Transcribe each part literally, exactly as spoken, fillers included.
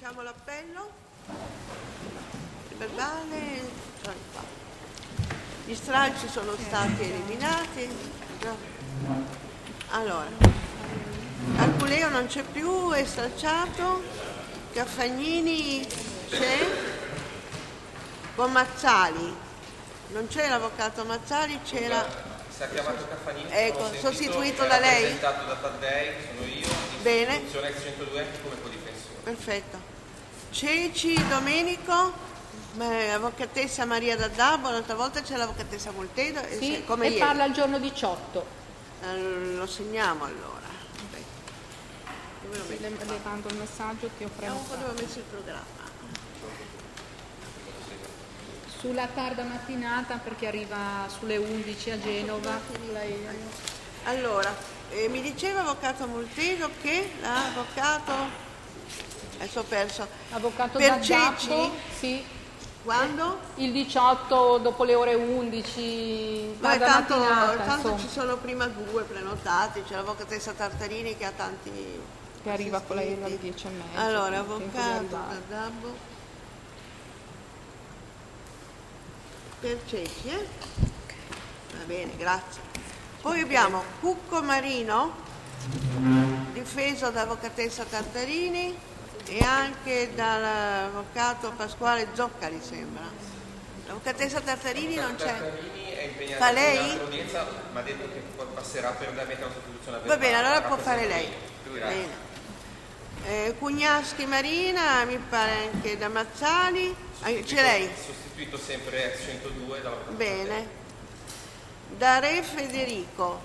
Facciamo l'appello. Il verbale. Gli stralci sono stati eliminati. Allora, Arculeo non c'è più, è stralciato. Caffagnini c'è. Con Mazzali. Non c'è l'avvocato Mazzali, c'era. Si è chiamato Caffagnini. Ecco, sostituito da lei. Presentato da Taddei, sono io. Bene. Funzione ex centodue come codifensore. Perfetto. Ceci Domenico, beh, avvocatessa Maria D'Addabbo, l'altra volta c'è l'avvocatessa Moltedo. Sì, e, come e ieri. parla il giorno diciotto. Eh, lo segniamo allora. Dove lo metto? Le, le mando il messaggio che ho Vediamo un po' prenotato. dove ho messo il programma. Sulla tarda mattinata perché arriva sulle undici a Genova. Lei... Allora, eh, mi diceva avvocato Moltedo che l'avvocato, adesso ho perso, Avvocato per D'Addabbo, Ceci, sì, quando? il diciotto dopo le ore undici, Beh, tarda tanto, mattinata, tanto insomma, ci sono prima due prenotati, c'è l'avvocatessa Tartarini che ha tanti che arriva con lei alle assistenti. dieci e mezza. Allora, tempo di avvocato arrivare. D'Addabbo per Ceci, eh? Va bene, grazie. Poi abbiamo Cucco Marino, difeso da avvocatessa Tartarini e anche dall'avvocato Pasquale Zoccali, sembra. L'avvocatessa Tartarini non c'è. Tartarini è impegnata Fa in lei? un'altra udienza, ma ha detto che poi passerà per darmi la sostituzione. Va bene, allora può fare lei. Grazie. Bene. Eh, Cugnaschi Marina, mi pare anche da Mazzali. Ah, c'è lei? Sostituito sempre ex centodue dalla Bene. Da Re Federico.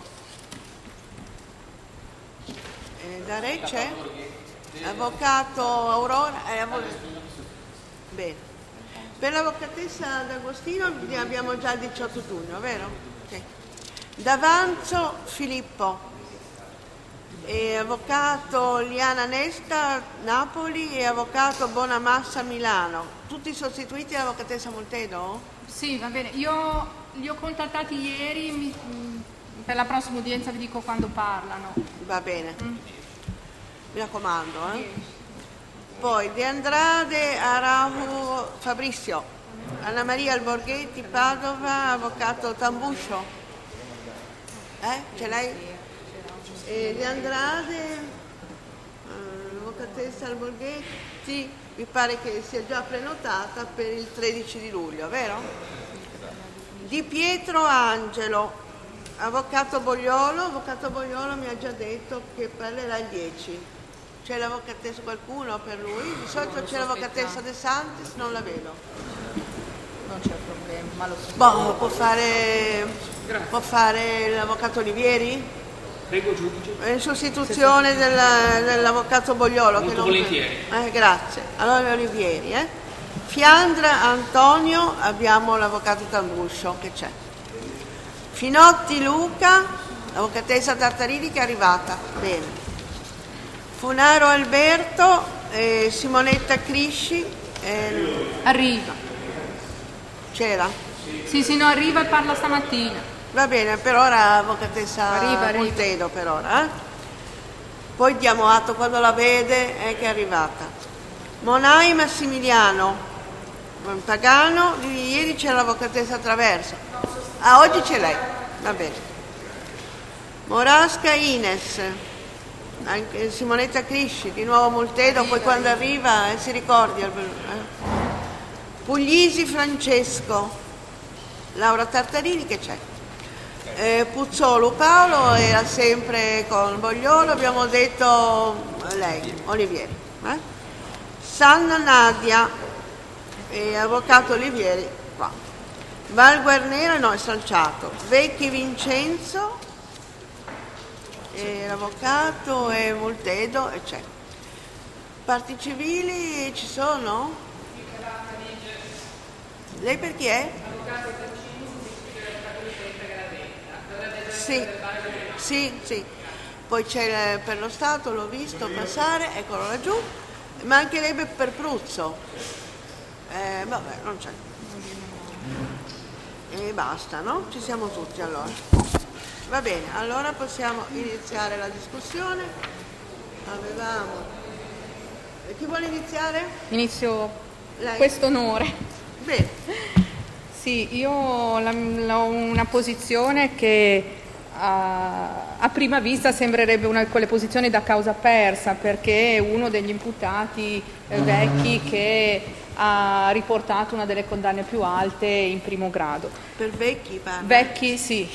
Eh, da Re c'è? Avvocato Aurora. Eh, avvo- Bene. Per l'avvocatessa D'Agostino ne abbiamo già il diciotto giugno, vero? Ok. D'Avanzo Filippo. E avvocato Liana Nesta Napoli e avvocato Bonamassa Milano. Tutti sostituiti dall'avvocatessa Moltedo? Sì, va bene. Io li ho contattati ieri, mi- mh, per la prossima udienza vi dico quando parlano. Va bene. Mm. Mi raccomando, eh. Poi De Andrade Araujo Fabrizio, Anna Maria Alborghetti Padova, avvocato Tambuscio. Eh? Ce l'hai? E De Andrade, eh, l'avvocatessa Alborghetti, mi pare che sia già prenotata per il tredici di luglio, vero? Di Pietro Angelo, avvocato Bogliolo, avvocato Bogliolo mi ha già detto che parlerà il dieci. C'è l'avvocatessa qualcuno per lui? Di solito c'è l'avvocatessa De Santis, non la vedo. Non c'è problema, ma lo so. Boh, può fare, può fare l'avvocato Olivieri? Prego giudice. In sostituzione della- dell'avvocato Bogliolo. Molto che non... volentieri. Eh, grazie. Allora Olivieri. Eh. Fiandra Antonio, abbiamo l'avvocato Tambuscio che c'è. Finotti Luca, l'avvocatessa Tartarini che è arrivata. Bene. Funaro Alberto, eh, Simonetta Crisci, eh, Arriva. c'era? Sì, sì, no, arriva e parla stamattina. Va bene, per ora avvocatessa Arriva, arriva. Moltedo per ora. Eh? Poi diamo atto quando la vede eh, che è arrivata. Monai Massimiliano, Pagano, di ieri c'era l'avvocatessa Traverso. Ah, oggi c'è lei, va bene. Morasca Ines, anche Simonetta Crisci, di nuovo Moltedo, poi quando arriva eh, si ricordi. Eh? Puglisi Francesco, Laura Tartarini che c'è. Eh, Puzzolo Paolo era sempre con Bogliolo, abbiamo detto lei, Olivieri. Eh? Sanna Nadia, e avvocato Olivieri qua. Val Guarnera no, è stralciato. Vecchi Vincenzo, e l'avvocato e Moltedo e c'è. Parti civili ci sono? Lei per chi è? Sì, sì, sì. Poi c'è il- per lo Stato, l'ho visto passare, eccolo laggiù. Mancherebbe per Pruzzo. Eh, vabbè, non c'è. E basta, no? Ci siamo tutti allora. Va bene, allora possiamo iniziare la discussione. Avevamo Chi vuole iniziare? Inizio Lei. questo onore. Bene. Sì, io ho la- ho una posizione che a, a prima vista sembrerebbe una di quelle posizioni da causa persa, perché è uno degli imputati eh, vecchi che ha riportato una delle condanne più alte in primo grado. Per vecchi parla? Vecchi, sì,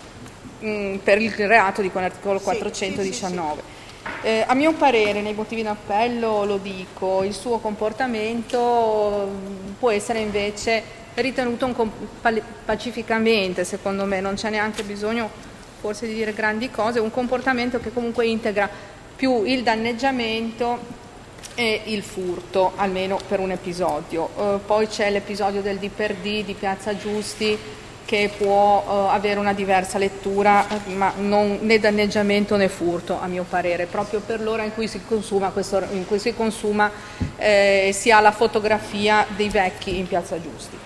mm, per il reato di quell'articolo Sì, quattrocentodiciannove. Eh, a mio parere, nei motivi in appello lo dico, il suo comportamento mm, può essere invece ritenuto un com- pal- pacificamente, secondo me, non c'è neanche bisogno forse di dire grandi cose, un comportamento che comunque integra più il danneggiamento e il furto, almeno per un episodio. Eh, poi c'è l'episodio del D per D di Piazza Giusti, che può eh, avere una diversa lettura, ma non né danneggiamento né furto, a mio parere, proprio per l'ora in cui si consuma, questo, in cui si consuma eh, si ha la fotografia dei vecchi in Piazza Giusti.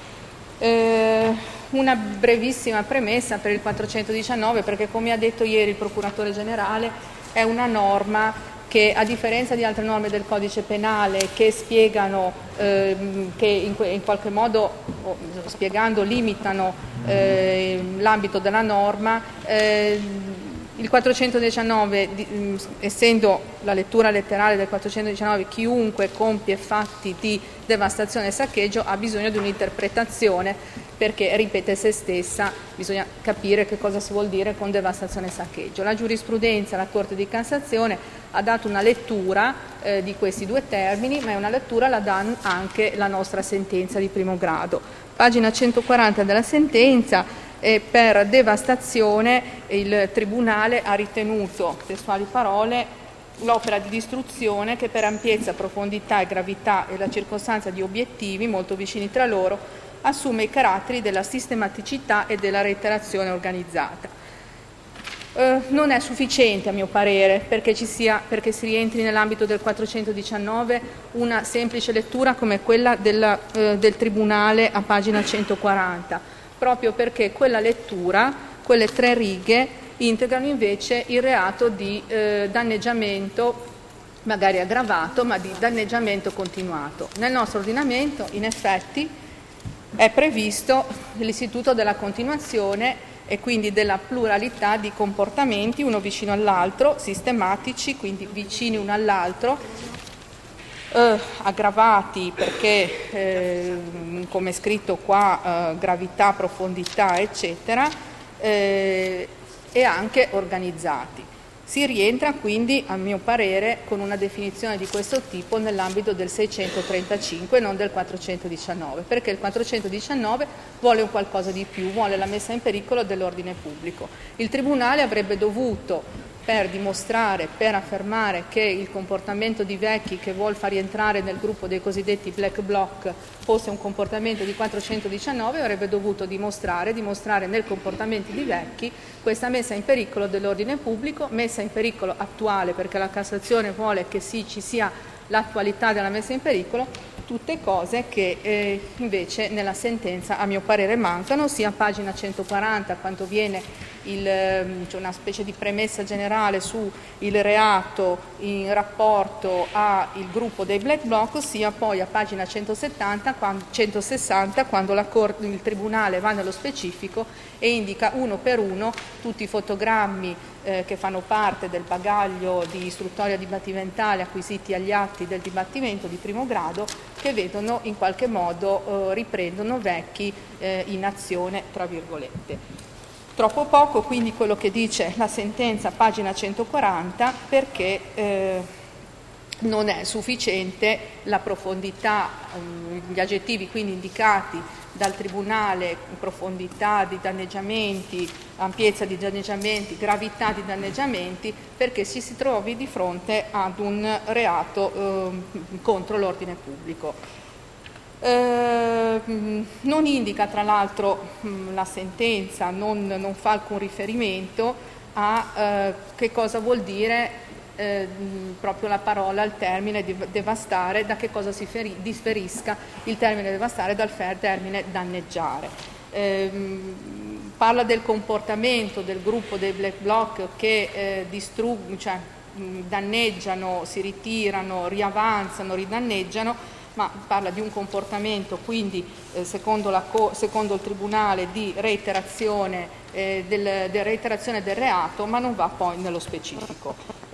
Eh, una brevissima premessa per il quattrocentodiciannove, perché come ha detto ieri il procuratore generale è una norma che, a differenza di altre norme del codice penale che spiegano, ehm, che in, in qualche modo, oh, spiegando, limitano eh, l'ambito della norma, eh, il quattrocentodiciannove, di, mh, essendo la lettura letterale del quattrocentodiciannove, chiunque compie fatti di devastazione e saccheggio, ha bisogno di un'interpretazione, perché ripete se stessa, bisogna capire che cosa si vuol dire con devastazione e saccheggio. La giurisprudenza, la Corte di Cassazione ha dato una lettura eh, di questi due termini, ma è una lettura la dà anche la nostra sentenza di primo grado. Pagina centoquaranta della sentenza. E per devastazione il Tribunale ha ritenuto, testuali parole, l'opera di distruzione che per ampiezza, profondità e gravità e la circostanza di obiettivi molto vicini tra loro assume i caratteri della sistematicità e della reiterazione organizzata. Eh, non è sufficiente, a mio parere, perché, ci sia, perché si rientri nell'ambito del quattrocentodiciannove una semplice lettura come quella della, eh, del Tribunale a pagina centoquaranta, proprio perché quella lettura, quelle tre righe, integrano invece il reato di eh, danneggiamento, magari aggravato, ma di danneggiamento continuato. Nel nostro ordinamento, in effetti, è previsto l'istituto della continuazione e quindi della pluralità di comportamenti, uno vicino all'altro, sistematici, quindi vicini uno all'altro, Eh, aggravati perché, eh, come è scritto qua, eh, gravità, profondità, eccetera, eh, e anche organizzati. Si rientra quindi, a mio parere, con una definizione di questo tipo nell'ambito del seicentotrentacinque e non del quattrocentodiciannove, perché il quattrocentodiciannove vuole un qualcosa di più, vuole la messa in pericolo dell'ordine pubblico. Il Tribunale avrebbe dovuto, per dimostrare, per affermare che il comportamento di Vecchi, che vuol far rientrare nel gruppo dei cosiddetti black bloc, fosse un comportamento di quattrocentodiciannove, avrebbe dovuto dimostrare, dimostrare nel comportamento di Vecchi questa messa in pericolo dell'ordine pubblico, messa in pericolo attuale, perché la Cassazione vuole che sì, ci sia l'attualità della messa in pericolo, tutte cose che eh, invece nella sentenza a mio parere mancano, sia a pagina centoquaranta quando viene il, c'è una specie di premessa generale su il reato in rapporto al gruppo dei black bloc, sia poi a pagina centosettanta, quando, centosessanta quando la Corte, il Tribunale va nello specifico e indica uno per uno tutti i fotogrammi eh, che fanno parte del bagaglio di istruttoria dibattimentale acquisiti agli atti del dibattimento di primo grado, che vedono in qualche modo, eh, riprendono Vecchi eh, in azione, tra virgolette. Troppo poco quindi quello che dice la sentenza, pagina centoquaranta, perché eh, non è sufficiente la profondità, eh, gli aggettivi quindi indicati dal Tribunale, profondità di danneggiamenti, ampiezza di danneggiamenti, gravità di danneggiamenti, perché ci si trovi di fronte ad un reato eh, contro l'ordine pubblico. Eh, non indica, tra l'altro, la sentenza, non, non fa alcun riferimento a eh, che cosa vuol dire eh, proprio la parola, il termine devastare, da che cosa si feri, differisca il termine devastare dal termine danneggiare. Eh, parla del comportamento del gruppo dei black bloc che eh, distruggono, cioè mh, danneggiano, si ritirano, riavanzano, ridanneggiano, ma parla di un comportamento quindi eh, secondo, la co- secondo il Tribunale di reiterazione, eh, del, del reiterazione del reato, ma non va poi nello specifico.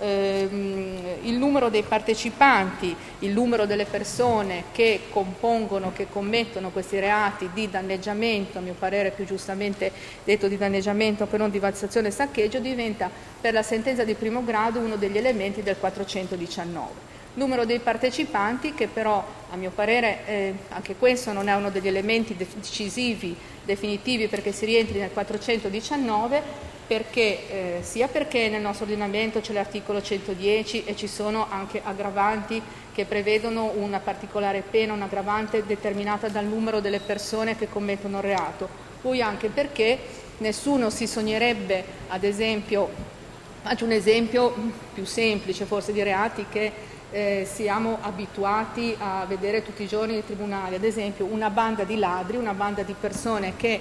Ehm, il numero dei partecipanti, il numero delle persone che compongono, che commettono questi reati di danneggiamento, a mio parere più giustamente detto di danneggiamento per non di vessazione e saccheggio, diventa per la sentenza di primo grado uno degli elementi del quattrocentodiciannove. Numero dei partecipanti che però, a mio parere, eh, anche questo non è uno degli elementi decisivi, definitivi perché si rientri nel quattrocentodiciannove, perché, eh, sia perché nel nostro ordinamento c'è l'articolo centodieci e ci sono anche aggravanti che prevedono una particolare pena, un'aggravante determinata dal numero delle persone che commettono il reato, poi anche perché nessuno si sognerebbe, ad esempio, faccio un esempio più semplice forse di reati che Eh, siamo abituati a vedere tutti i giorni nei tribunali, ad esempio una banda di ladri, una banda di persone che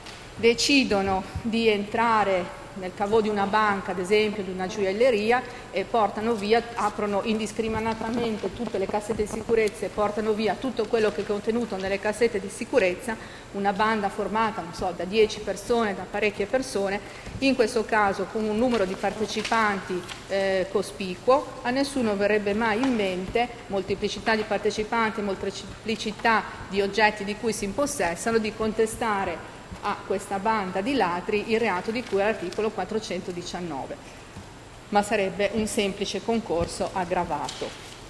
decidono di entrare nel cavo di una banca, ad esempio di una gioielleria, e portano via, aprono indiscriminatamente tutte le cassette di sicurezza e portano via tutto quello che è contenuto nelle cassette di sicurezza, una banda formata, non so, da dieci persone, da parecchie persone, in questo caso con un numero di partecipanti eh, cospicuo, a nessuno verrebbe mai in mente, molteplicità di partecipanti, molteplicità di oggetti di cui si impossessano, di contestare a questa banda di ladri il reato di cui è l'articolo quattrocentodiciannove, ma sarebbe un semplice concorso aggravato.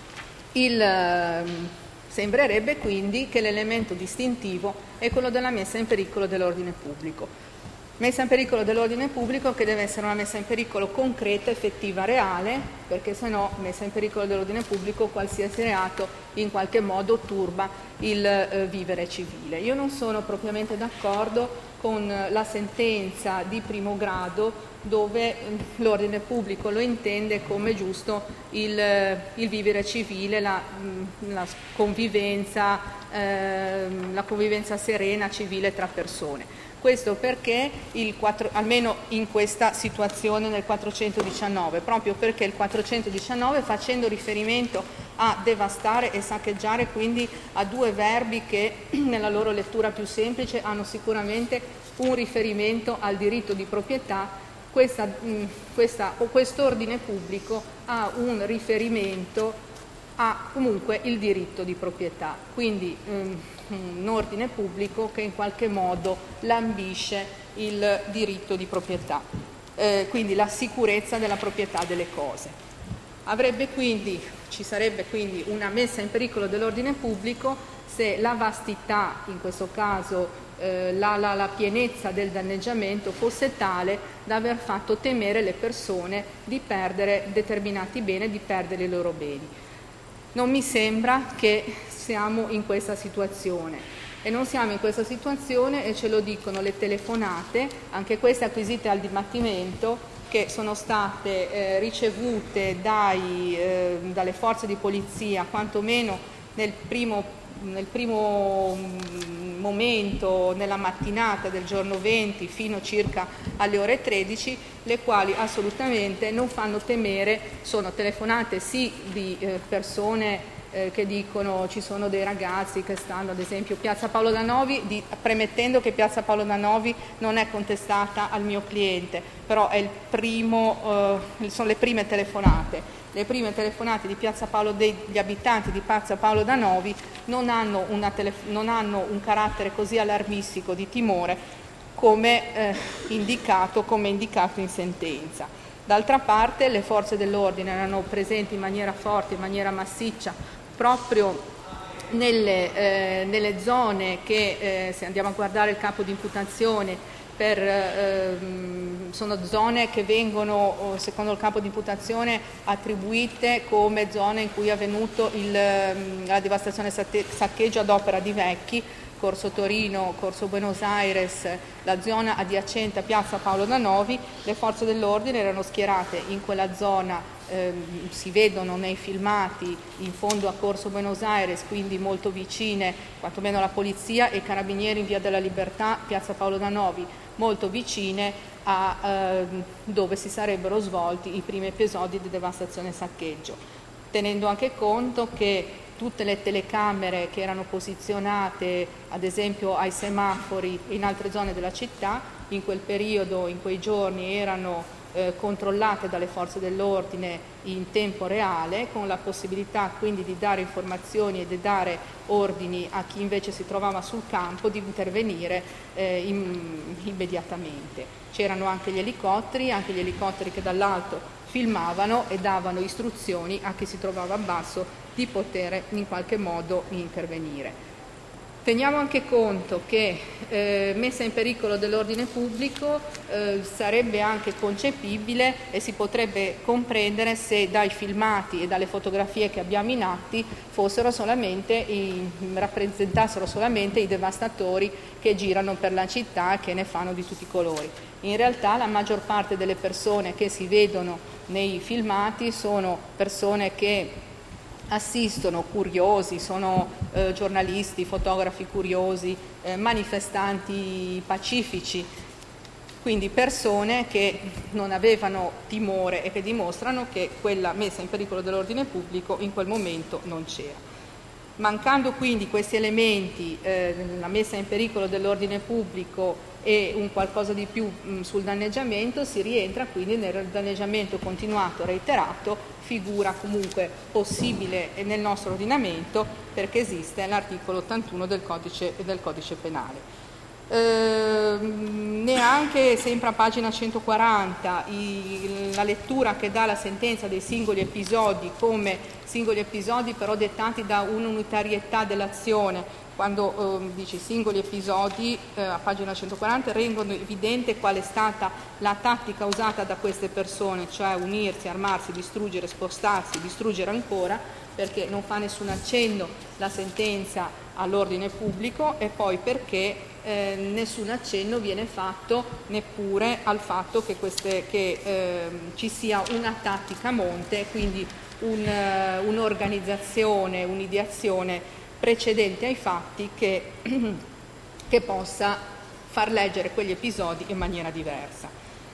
Il, eh, sembrerebbe quindi che l'elemento distintivo è quello della messa in pericolo dell'ordine pubblico. Messa in pericolo dell'ordine pubblico che deve essere una messa in pericolo concreta, effettiva, reale, perché se no messa in pericolo dell'ordine pubblico qualsiasi reato in qualche modo turba il eh, vivere civile. Io non sono propriamente d'accordo con la sentenza di primo grado dove l'ordine pubblico lo intende come giusto il, il vivere civile, la, la convivenza, eh, la convivenza serena, civile tra persone. Questo perché, il quattro, almeno in questa situazione nel quattrocentodiciannove, proprio perché il quattrocentodiciannove, facendo riferimento a devastare e saccheggiare, quindi a due verbi che nella loro lettura più semplice hanno sicuramente un riferimento al diritto di proprietà, questa, questa, o quest'ordine pubblico ha un riferimento a comunque il diritto di proprietà, quindi um, un ordine pubblico che in qualche modo lambisce il diritto di proprietà, eh, quindi la sicurezza della proprietà delle cose. Avrebbe quindi, ci sarebbe quindi una messa in pericolo dell'ordine pubblico se la vastità, in questo caso eh, la, la, la pienezza del danneggiamento fosse tale da aver fatto temere le persone di perdere determinati beni, di perdere i loro beni. Non mi sembra che siamo in questa situazione e non siamo in questa situazione e ce lo dicono le telefonate, anche queste acquisite al dibattimento, che sono state eh, ricevute dai, eh, dalle forze di polizia quantomeno nel primo, nel primo momento, nella mattinata del giorno venti fino circa alle ore tredici, le quali assolutamente non fanno temere, sono telefonate sì di eh, persone eh, che dicono ci sono dei ragazzi che stanno ad esempio Piazza Paolo Danovi, di, premettendo che Piazza Paolo Danovi non è contestata al mio cliente, però è il primo, eh, sono le prime telefonate. Le prime telefonate di Piazza Paolo, degli abitanti di Piazza Paolo Danovi non hanno, una telef- non hanno un carattere così allarmistico di timore come eh, indicato, come indicato in sentenza. D'altra parte le forze dell'ordine erano presenti in maniera forte, in maniera massiccia, proprio nelle, eh, nelle zone che, eh, se andiamo a guardare il capo di imputazione, per, eh, sono zone che vengono, secondo il capo di imputazione, attribuite come zone in cui è avvenuto il, la devastazione e saccheggio ad opera di Vecchi, Corso Torino, Corso Buenos Aires, la zona adiacente a Piazza Paolo Danovi. Le forze dell'ordine erano schierate in quella zona, eh, si vedono nei filmati in fondo a Corso Buenos Aires, quindi molto vicine, quantomeno la polizia e i carabinieri in Via della Libertà, Piazza Paolo Danovi, molto vicine a eh, dove si sarebbero svolti i primi episodi di devastazione e saccheggio, tenendo anche conto che tutte le telecamere che erano posizionate ad esempio ai semafori in altre zone della città in quel periodo, in quei giorni, erano eh, controllate dalle forze dell'ordine in tempo reale, con la possibilità quindi di dare informazioni e di dare ordini a chi invece si trovava sul campo di intervenire eh, in, immediatamente. C'erano anche gli elicotteri, anche gli elicotteri che dall'alto filmavano e davano istruzioni a chi si trovava a basso di poter in qualche modo intervenire. Teniamo anche conto che eh, messa in pericolo dell'ordine pubblico eh, sarebbe anche concepibile e si potrebbe comprendere se dai filmati e dalle fotografie che abbiamo in atti fossero solamente i, rappresentassero solamente i devastatori che girano per la città e che ne fanno di tutti i colori. In realtà la maggior parte delle persone che si vedono nei filmati sono persone che assistono, curiosi, sono eh, giornalisti, fotografi curiosi, eh, manifestanti pacifici, quindi persone che non avevano timore e che dimostrano che quella messa in pericolo dell'ordine pubblico in quel momento non c'era. Mancando quindi questi elementi, eh, la messa in pericolo dell'ordine pubblico e un qualcosa di più mh, sul danneggiamento, si rientra quindi nel danneggiamento continuato, reiterato, figura comunque possibile nel nostro ordinamento perché esiste l'articolo ottantuno del codice, del codice penale. Eh, neanche sempre a pagina centoquaranta i, la lettura che dà la sentenza dei singoli episodi come singoli episodi però dettati da un'unitarietà dell'azione, quando eh, dice singoli episodi eh, a pagina centoquaranta rendono evidente qual è stata la tattica usata da queste persone, cioè unirsi, armarsi, distruggere, spostarsi, distruggere ancora, perché non fa nessun accenno la sentenza all'ordine pubblico e poi perché eh, nessun accenno viene fatto neppure al fatto che, queste, che eh, ci sia una tattica a monte, quindi un, uh, un'organizzazione, un'ideazione precedente ai fatti che, che possa far leggere quegli episodi in maniera diversa.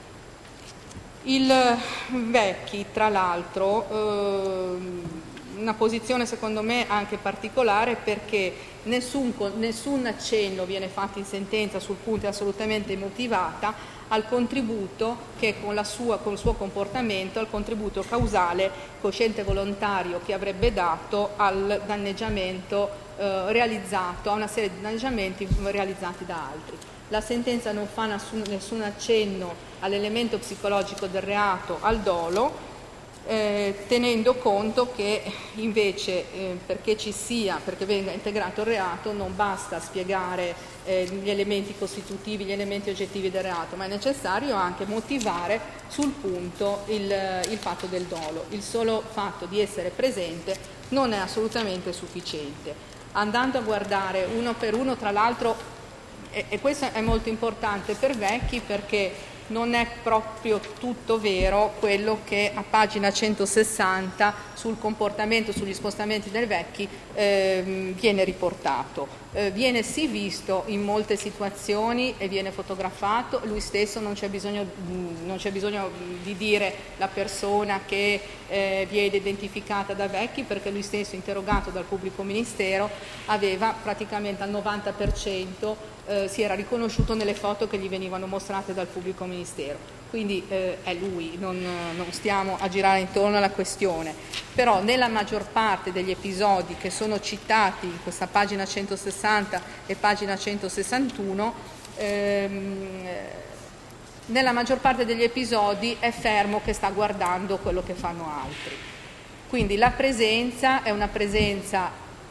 Il Vecchi, tra l'altro, eh, una posizione secondo me anche particolare perché nessun, nessun accenno viene fatto in sentenza sul punto assolutamente motivata al contributo che con, la sua, con il suo comportamento, al contributo causale, cosciente e volontario che avrebbe dato al danneggiamento eh, realizzato, a una serie di danneggiamenti realizzati da altri. La sentenza non fa nessun, nessun accenno all'elemento psicologico del reato, al dolo, Eh, tenendo conto che invece eh, perché ci sia, perché venga integrato il reato non basta spiegare eh, gli elementi costitutivi, gli elementi oggettivi del reato, ma è necessario anche motivare sul punto il, il fatto del dolo. Il solo fatto di essere presente non è assolutamente sufficiente. Andando a guardare uno per uno, tra l'altro, e, e questo è molto importante per Vecchi perché non è proprio tutto vero quello che a pagina centosessanta sul comportamento, sugli spostamenti del Vecchi eh, viene riportato. Eh, viene sì visto in molte situazioni e viene fotografato, lui stesso non c'è bisogno, non c'è bisogno di dire la persona che eh, viene identificata da Vecchi perché lui stesso, interrogato dal pubblico ministero, aveva praticamente al novanta per cento Eh, si era riconosciuto nelle foto che gli venivano mostrate dal pubblico ministero, quindi eh, è lui, non, non stiamo a girare intorno alla questione, però nella maggior parte degli episodi che sono citati in questa pagina centosessanta e pagina centosessantuno, ehm, nella maggior parte degli episodi è fermo che sta guardando quello che fanno altri, quindi la presenza è una presenza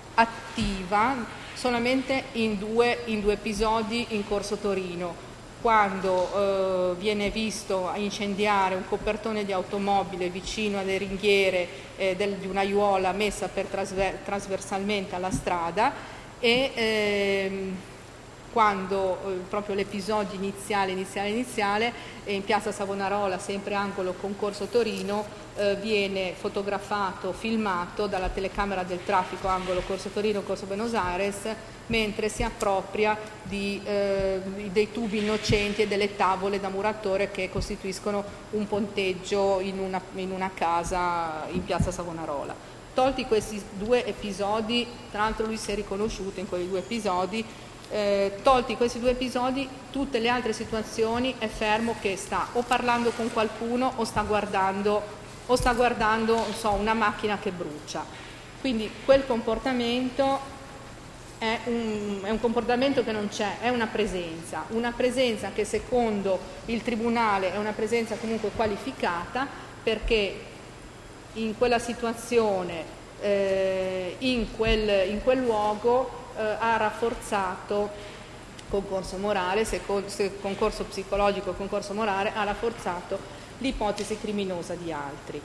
attiva solamente in due, in due episodi in Corso Torino, quando eh, viene visto incendiare un copertone di automobile vicino alle ringhiere eh, del, di un'aiuola messa per trasver- trasversalmente alla strada e ehm, quando eh, proprio l'episodio iniziale, iniziale, iniziale, eh, in piazza Savonarola, sempre angolo Concorso Torino, eh, viene fotografato, filmato dalla telecamera del traffico angolo Corso Torino, Corso Buenos Aires, mentre si appropria di, eh, dei tubi innocenti e delle tavole da muratore che costituiscono un ponteggio in una, in una casa in piazza Savonarola. Tolti questi due episodi, tra l'altro lui si è riconosciuto in quei due episodi, eh, tolti questi due episodi, tutte le altre situazioni è fermo che sta o parlando con qualcuno o sta guardando, o sta guardando non so, una macchina che brucia. Quindi quel comportamento è un, è un comportamento che non c'è, è una presenza, una presenza che secondo il Tribunale è una presenza comunque qualificata, perché in quella situazione, eh, in, quel, in quel luogo eh, ha rafforzato concorso morale, se, se concorso psicologico, concorso morale, ha rafforzato l'ipotesi criminosa di altri.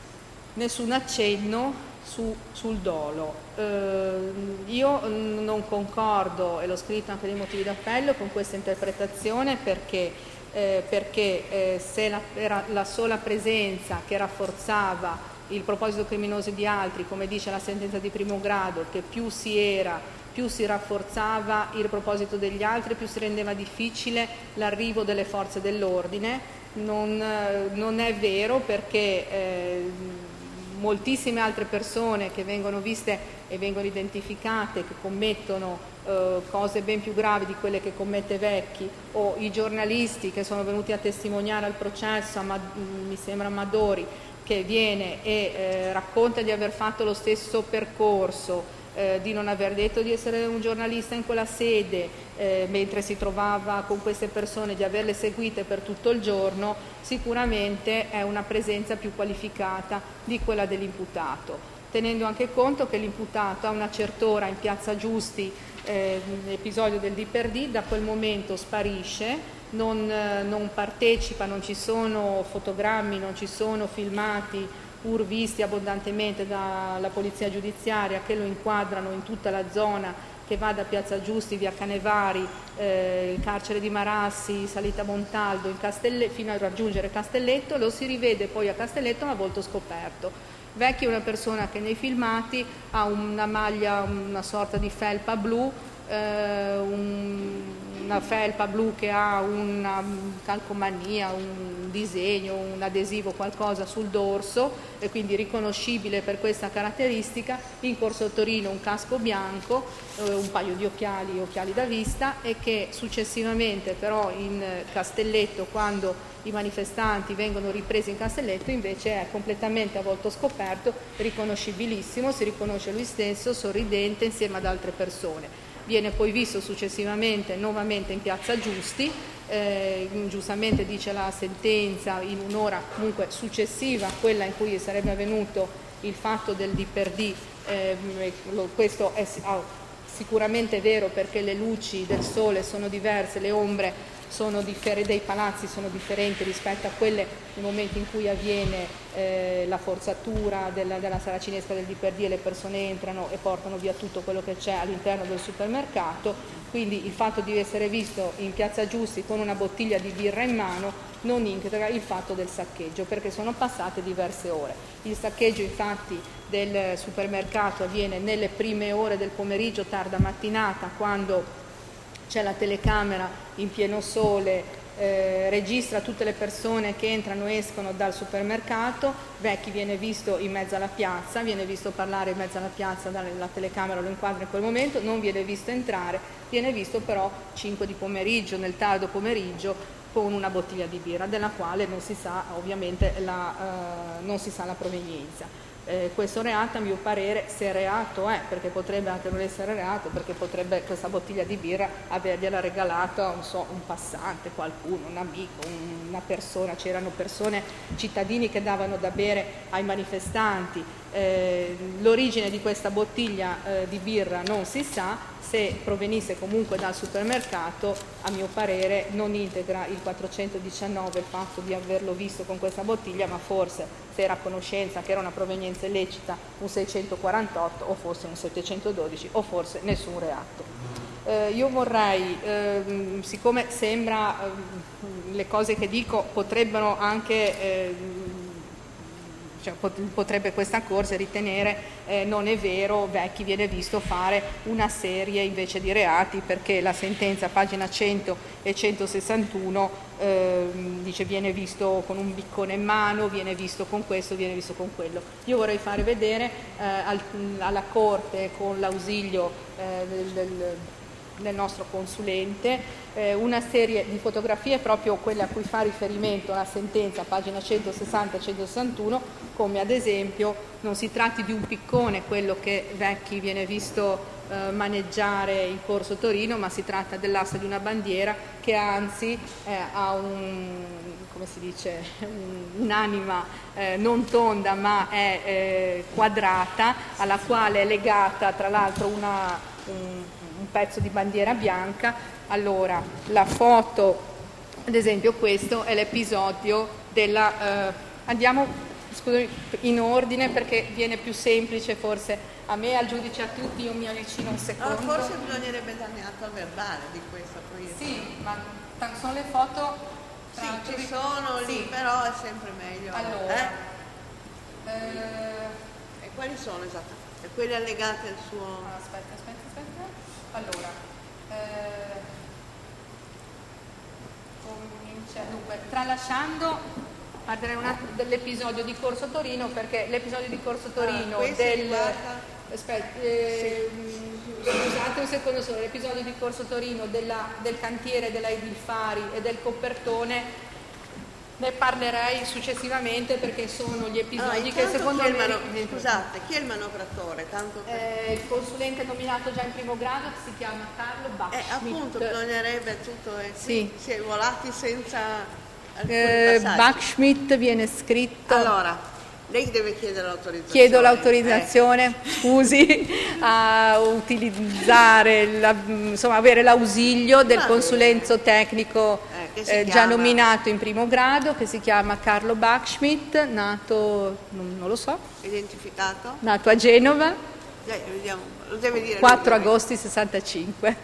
Nessun accenno su, sul dolo. Eh, io non concordo, e l'ho scritto anche nei motivi d'appello, con questa interpretazione perché, eh, perché eh, se la, era la sola presenza che rafforzava il proposito criminoso di altri, come dice la sentenza di primo grado, che più si era, più si rafforzava il proposito degli altri, più si rendeva difficile l'arrivo delle forze dell'ordine, non, non è vero, perché eh, moltissime altre persone che vengono viste e vengono identificate, che commettono eh, cose ben più gravi di quelle che commette Vecchi, o i giornalisti che sono venuti a testimoniare al processo, a Mad- mi sembra Amadori, che viene e eh, racconta di aver fatto lo stesso percorso, eh, di non aver detto di essere un giornalista in quella sede, eh, mentre si trovava con queste persone, di averle seguite per tutto il giorno, sicuramente è una presenza più qualificata di quella dell'imputato, tenendo anche conto che l'imputato a una certa ora in piazza Giusti, eh, l'episodio del D per D, da quel momento sparisce, Non, non partecipa, non ci sono fotogrammi, non ci sono filmati, pur visti abbondantemente dalla polizia giudiziaria, che lo inquadrano in tutta la zona che va da Piazza Giusti, via Canevari, eh, il carcere di Marassi, Salita Montaldo, in Castelle, fino a raggiungere Castelletto. Lo si rivede poi a Castelletto ma a volto scoperto. Vecchi è una persona che nei filmati ha una maglia, una sorta di felpa blu, eh, un, una felpa blu che ha una calcomania, un disegno, un adesivo, qualcosa sul dorso, e quindi riconoscibile per questa caratteristica. In Corso Torino un casco bianco, eh, un paio di occhiali, occhiali da vista, e che successivamente però in Castelletto, quando i manifestanti vengono ripresi in Castelletto, invece è completamente a volto scoperto, riconoscibilissimo, si riconosce lui stesso, sorridente insieme ad altre persone. Viene poi visto successivamente nuovamente in piazza Giusti, eh, giustamente dice la sentenza, in un'ora comunque successiva a quella in cui sarebbe avvenuto il fatto del D per D, eh, questo è sicuramente vero, perché le luci del sole sono diverse, le ombre sono differ- dei palazzi sono differenti rispetto a quelle nel momento in cui avviene eh, la forzatura della, della saracinesca del D per D e le persone entrano e portano via tutto quello che c'è all'interno del supermercato. Quindi il fatto di essere visto in piazza Giusti con una bottiglia di birra in mano non integra il fatto del saccheggio, perché sono passate diverse ore. Il saccheggio infatti del supermercato avviene nelle prime ore del pomeriggio, tarda mattinata, quando c'è la telecamera in pieno sole, eh, registra tutte le persone che entrano e escono dal supermercato. Vecchi viene visto in mezzo alla piazza, viene visto parlare in mezzo alla piazza, la telecamera lo inquadra in quel momento, non viene visto entrare, viene visto però cinque di pomeriggio, nel tardo pomeriggio, con una bottiglia di birra, della quale non si sa ovviamente la, eh, non si sa la provenienza. Eh, questo reato, a mio parere, se reato è, perché potrebbe anche non essere reato, perché potrebbe questa bottiglia di birra avergliela regalata a un, so, un passante, qualcuno, un amico, un, una persona. C'erano persone, cittadini, che davano da bere ai manifestanti. Eh, l'origine di questa bottiglia eh, di birra non si sa. Se provenisse comunque dal supermercato, a mio parere non integra il quattrocentodiciannove il fatto di averlo visto con questa bottiglia, ma forse, se era a conoscenza che era una provenienza illecita, un seicentoquarantotto, o forse un settecentododici, o forse nessun reato. Eh, io vorrei, eh, siccome sembra, eh, le cose che dico potrebbero anche, eh, cioè, potrebbe questa corte ritenere eh, non è vero, Vecchi viene visto fare una serie invece di reati, perché la sentenza, pagina cento e centosessantuno, eh, dice viene visto con un biccone in mano, viene visto con questo, viene visto con quello. Io vorrei fare vedere eh, al, alla corte, con l'ausilio eh, del, del del nostro consulente, eh, una serie di fotografie, proprio quelle a cui fa riferimento la sentenza, pagina centosessanta e centosessantuno, come ad esempio non si tratti di un piccone, quello che Vecchi viene visto eh, maneggiare in Corso Torino, ma si tratta dell'asta di una bandiera che anzi eh, ha un, come si dice, un, un'anima eh, non tonda ma è eh, quadrata, alla quale è legata tra l'altro una, un, un pezzo di bandiera bianca. Allora, la foto, ad esempio questo è l'episodio della... Eh, andiamo, scusami, in ordine perché viene più semplice forse a me, al giudice, a tutti, io mi avvicino un secondo. Allora, forse bisognerebbe darne atto al verbale di questa proiezione. Sì, ma sono le foto... Sì, ci sono lì, sì. Però è sempre meglio. Allora... Eh? Eh... E quali sono esattamente? E quelle allegate al suo... Aspetta, aspetta, aspetta. Allora, eh, comincia, dunque, tralasciando, parlerei un attimo dell'episodio di Corso Torino, perché l'episodio di Corso Torino ah, del... Riguarda... Aspetta, eh, sì. Scusate un secondo solo, l'episodio di Corso Torino della, del cantiere della Edilfari e del copertone ne parlerei successivamente, perché sono gli episodi ah, che secondo chi me... mano... Scusate, chi è il manovratore? Tanto per... eh, il consulente nominato già in primo grado, che si chiama Carlo Bachschmidt. Eh, appunto, bisognerebbe tutto... Eh, sì. Si è volati senza alcuni eh, passaggi. Bachschmidt viene scritto... Allora, lei deve chiedere l'autorizzazione. Chiedo l'autorizzazione, eh. scusi, a utilizzare, la, insomma, avere l'ausilio del consulenzo tecnico eh, eh, già nominato in primo grado, che si chiama Carlo Bachschmidt, nato, non, non lo so, identificato, nato a Genova, eh, vediamo, lo deve dire quattro agosto sessantacinque.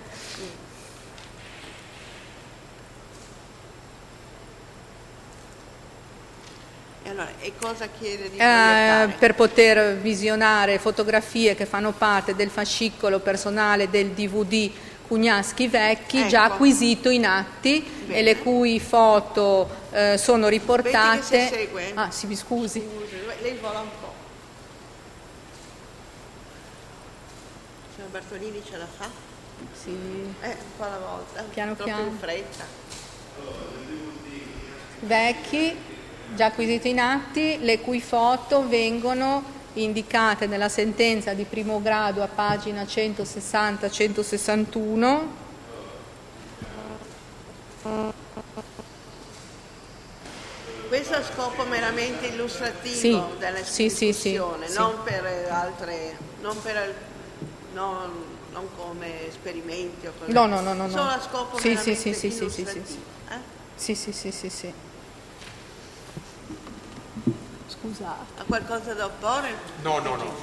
Allora, e cosa chiede di eh, per poter visionare fotografie che fanno parte del fascicolo personale del D V D Cugnaschi Vecchi, ecco. Già acquisito in atti. Bene. E le cui foto eh, sono riportate. Vedi che si segue? Ah, sì, mi scusi. Scusi, lei vola un po'. Signor Bartolini ce la fa? Sì. Eh, un po' alla volta. Piano troppo piano. in fretta. Vecchi. Già acquisito in atti, le cui foto vengono indicate nella sentenza di primo grado a pagina centosessanta centosessantuno. Questo è a scopo meramente illustrativo sì, della sì, discussione, sì, sì, non sì. per altre, non, per, non, non come esperimenti o cose. No, no, no, no, solo no. a scopo sì, meramente sì, sì, illustrativo. Sì, sì, sì. Eh? Sì, sì, sì, sì, sì. Scusate. Ha qualcosa da opporre? No, no, no.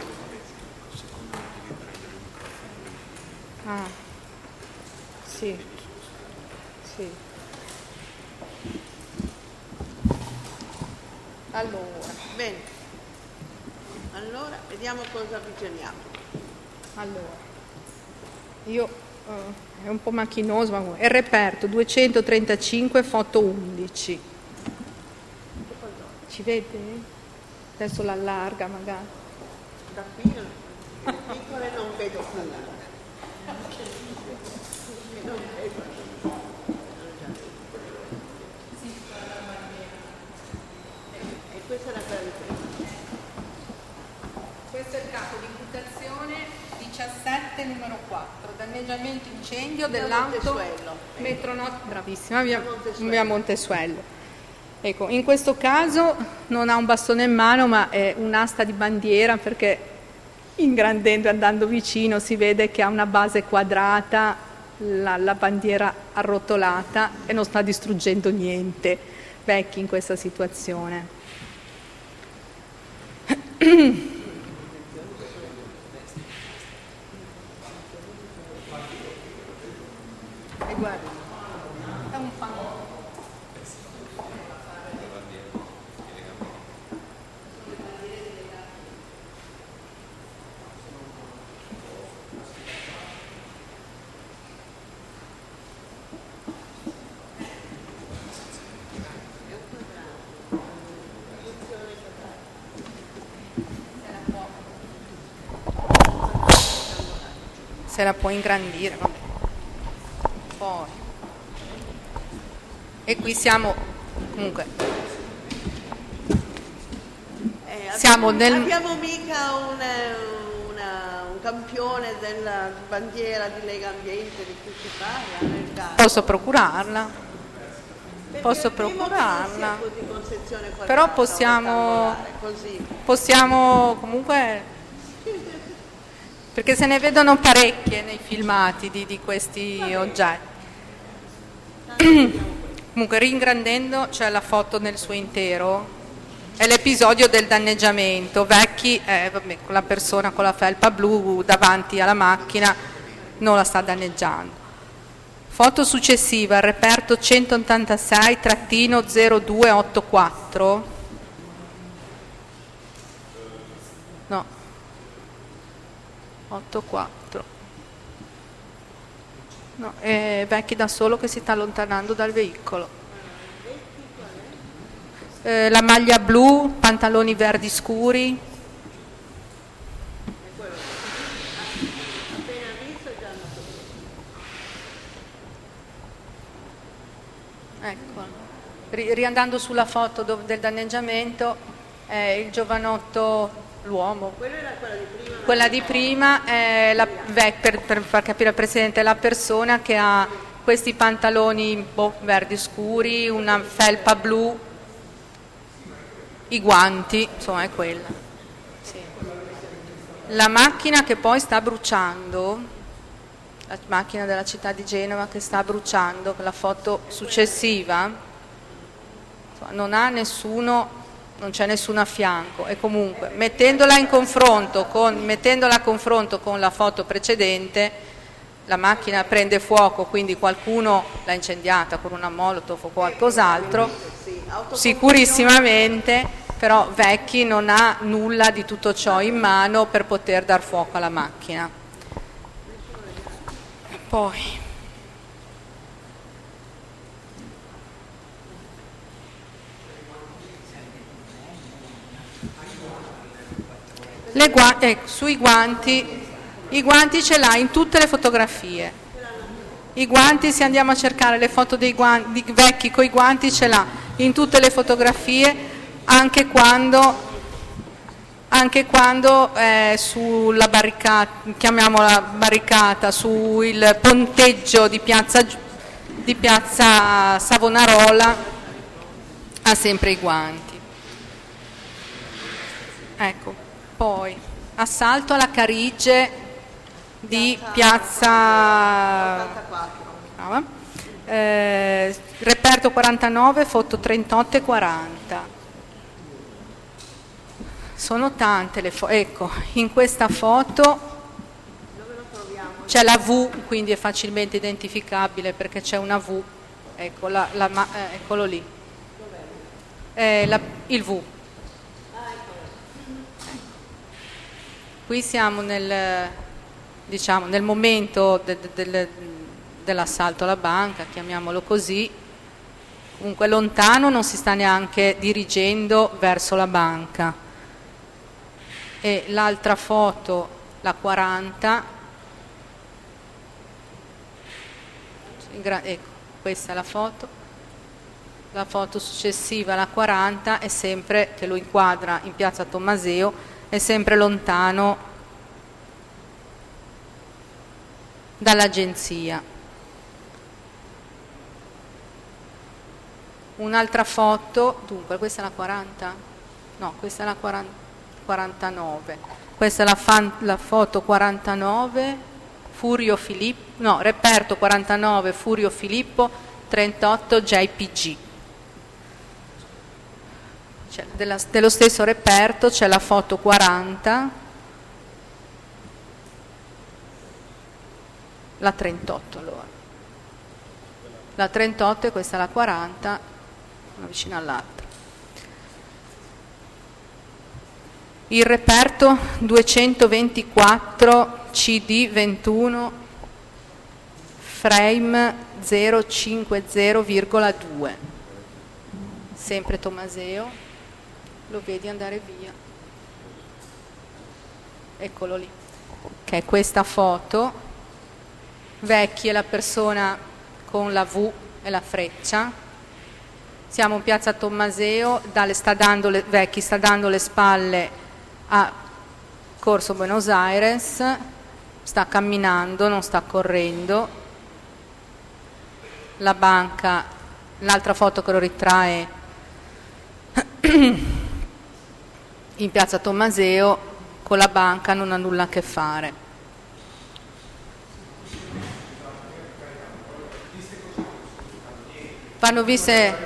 Ah, sì, sì. Allora. Bene. Allora, vediamo cosa visioniamo. Allora, io, uh, è un po' macchinoso, ma è il reperto duecentotrentacinque, foto undici. Ci vede? Adesso l'allarga magari. Da qui le piccole non vedo nulla. Non vedo. E questa è la prima. Questo è il capo di imputazione diciassette numero quattro, danneggiamento incendio dell'auto Metronot, bravissima, via Montesuello. via Montesuello. Ecco, in questo caso non ha un bastone in mano, ma è un'asta di bandiera, perché ingrandendo e andando vicino si vede che ha una base quadrata, la, la bandiera arrotolata, e non sta distruggendo niente. Vecchi in questa situazione. E guarda, è un fan. Se la può ingrandire, vabbè. Poi. E qui siamo, comunque, Eh, siamo abbiamo, nel... abbiamo mica un, una, un campione della bandiera di Lega Ambiente di cui si parla nel caso. Posso procurarla, Perché posso temo che non sia procurarla, così con sezione quadrata però o possiamo, rettangolare, così. possiamo comunque... Perché se ne vedono parecchie nei filmati di, di questi oggetti. Comunque, ringrandendo, c'è la foto nel suo intero, è l'episodio del danneggiamento. Vecchi, eh, vabbè, con la persona con la felpa blu davanti alla macchina non la sta danneggiando. Foto successiva, il reperto centottantasei zero due otto quattro. No. otto quattro. No, è Vecchi da solo che si sta allontanando dal veicolo. Eh, la maglia blu, pantaloni verdi scuri. Ecco, Ri- riandando sulla foto dove- del danneggiamento, eh, il giovanotto, l'uomo. Quella era quella di prima. Quella di prima è la, per, per far capire al Presidente, la persona che ha questi pantaloni boh, verdi scuri, una felpa blu, i guanti, insomma è quella. Sì. La macchina che poi sta bruciando, la macchina della città di Genova che sta bruciando, la foto successiva, insomma, non ha nessuno... non c'è nessuno a fianco e comunque mettendola in confronto con, mettendola a confronto con la foto precedente, la macchina prende fuoco, quindi qualcuno l'ha incendiata con una molotov o qualcos'altro, sicurissimamente, però Vecchi non ha nulla di tutto ciò in mano per poter dar fuoco alla macchina. Poi Le gua- eh, sui guanti, i guanti ce l'ha in tutte le fotografie. I guanti, se andiamo a cercare le foto dei guanti, di Vecchi coi guanti, ce l'ha in tutte le fotografie, anche quando, anche quando eh, sulla barricata, chiamiamola barricata, sul ponteggio di piazza, di piazza Savonarola, ha sempre i guanti. Ecco. Poi, assalto alla Carige di piazza... Brava. Eh, reperto quarantanove, foto trentotto e quaranta. Sono tante le foto. Ecco, in questa foto c'è la V, quindi è facilmente identificabile perché c'è una V. Ecco, la, la, eh, eccolo lì. Eh, la, il V. Qui siamo nel, diciamo, nel momento de, de, de, dell'assalto alla banca, chiamiamolo così, comunque lontano, non si sta neanche dirigendo verso la banca. E l'altra foto, la quaranta, ecco, questa è la foto, la foto successiva, la quaranta, è sempre, che lo inquadra in piazza Tommaseo, è sempre lontano dall'agenzia. Un'altra foto, dunque questa è la quaranta? No, questa è la quaranta, quarantanove. Questa è la, fan, la foto quarantanove, Furio Filippo, no, reperto quarantanove, Furio Filippo, trentotto J P G. Cioè, della, dello stesso reperto c'è la foto quaranta, la trentotto allora. la trentotto e questa la quaranta, una vicino all'altra. Il reperto duecentoventiquattro C D ventuno frame zero cinquanta virgola due, sempre Tommaseo, lo vedi andare via, eccolo lì, che è questa foto. Vecchi è la persona con la V e la freccia. Siamo in piazza Tommaseo, dalle, sta dando le, Vecchi sta dando le spalle a Corso Buenos Aires, sta camminando, non sta correndo. La banca, l'altra foto che lo ritrae in piazza Tommaseo, con la banca non ha nulla a che fare. Vanno viste,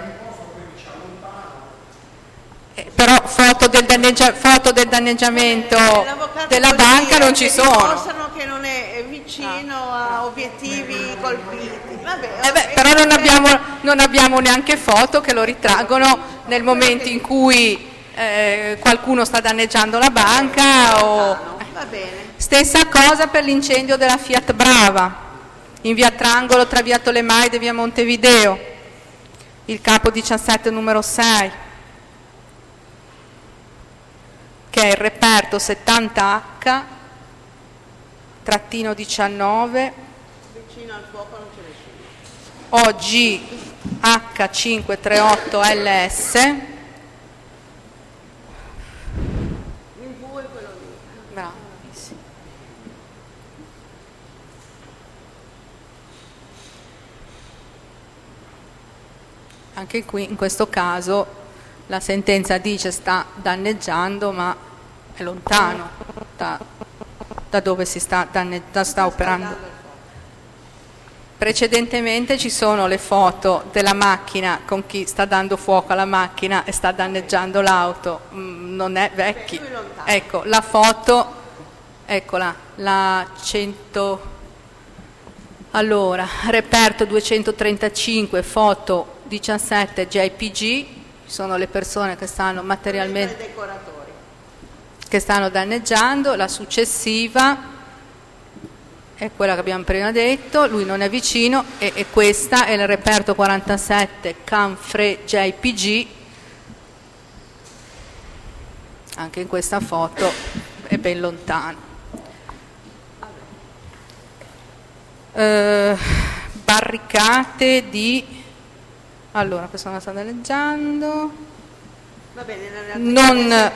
eh, però foto del, danneggia, foto del danneggiamento della banca non ci sono. Dimostrano che non è vicino a obiettivi colpiti. Vabbè, eh beh, però non abbiamo, non abbiamo neanche foto che lo ritraggono nel momento in cui eh, qualcuno sta danneggiando la banca. O... Va bene. Stessa cosa per l'incendio della Fiat Brava in via Trangolo tra via Tolemaide e via Montevideo, il capo diciassette numero sei, che è il reperto settanta H trattino diciannove, Vicino al fuoco non c'è nessuno. O G H cinquecentotrentotto L S. Il V è quello lì. Bravissimo. Anche qui, in questo caso, la sentenza dice sta danneggiando, ma è lontano da, da dove si sta, danne, da sta operando. Precedentemente ci sono le foto della macchina con chi sta dando fuoco alla macchina e sta danneggiando l'auto, mm, non è Vecchi. Ecco, la foto, eccola, la cento, allora, reperto duecentotrentacinque, foto diciassette J P G, ci sono le persone che stanno materialmente, che stanno danneggiando. La successiva è quella che abbiamo prima detto, lui non è vicino, e, e questa è il reperto quarantasette Canfre J P G, anche in questa foto è ben lontano. Eh, barricate di, allora questa la sta danneggiando, Va bene, non...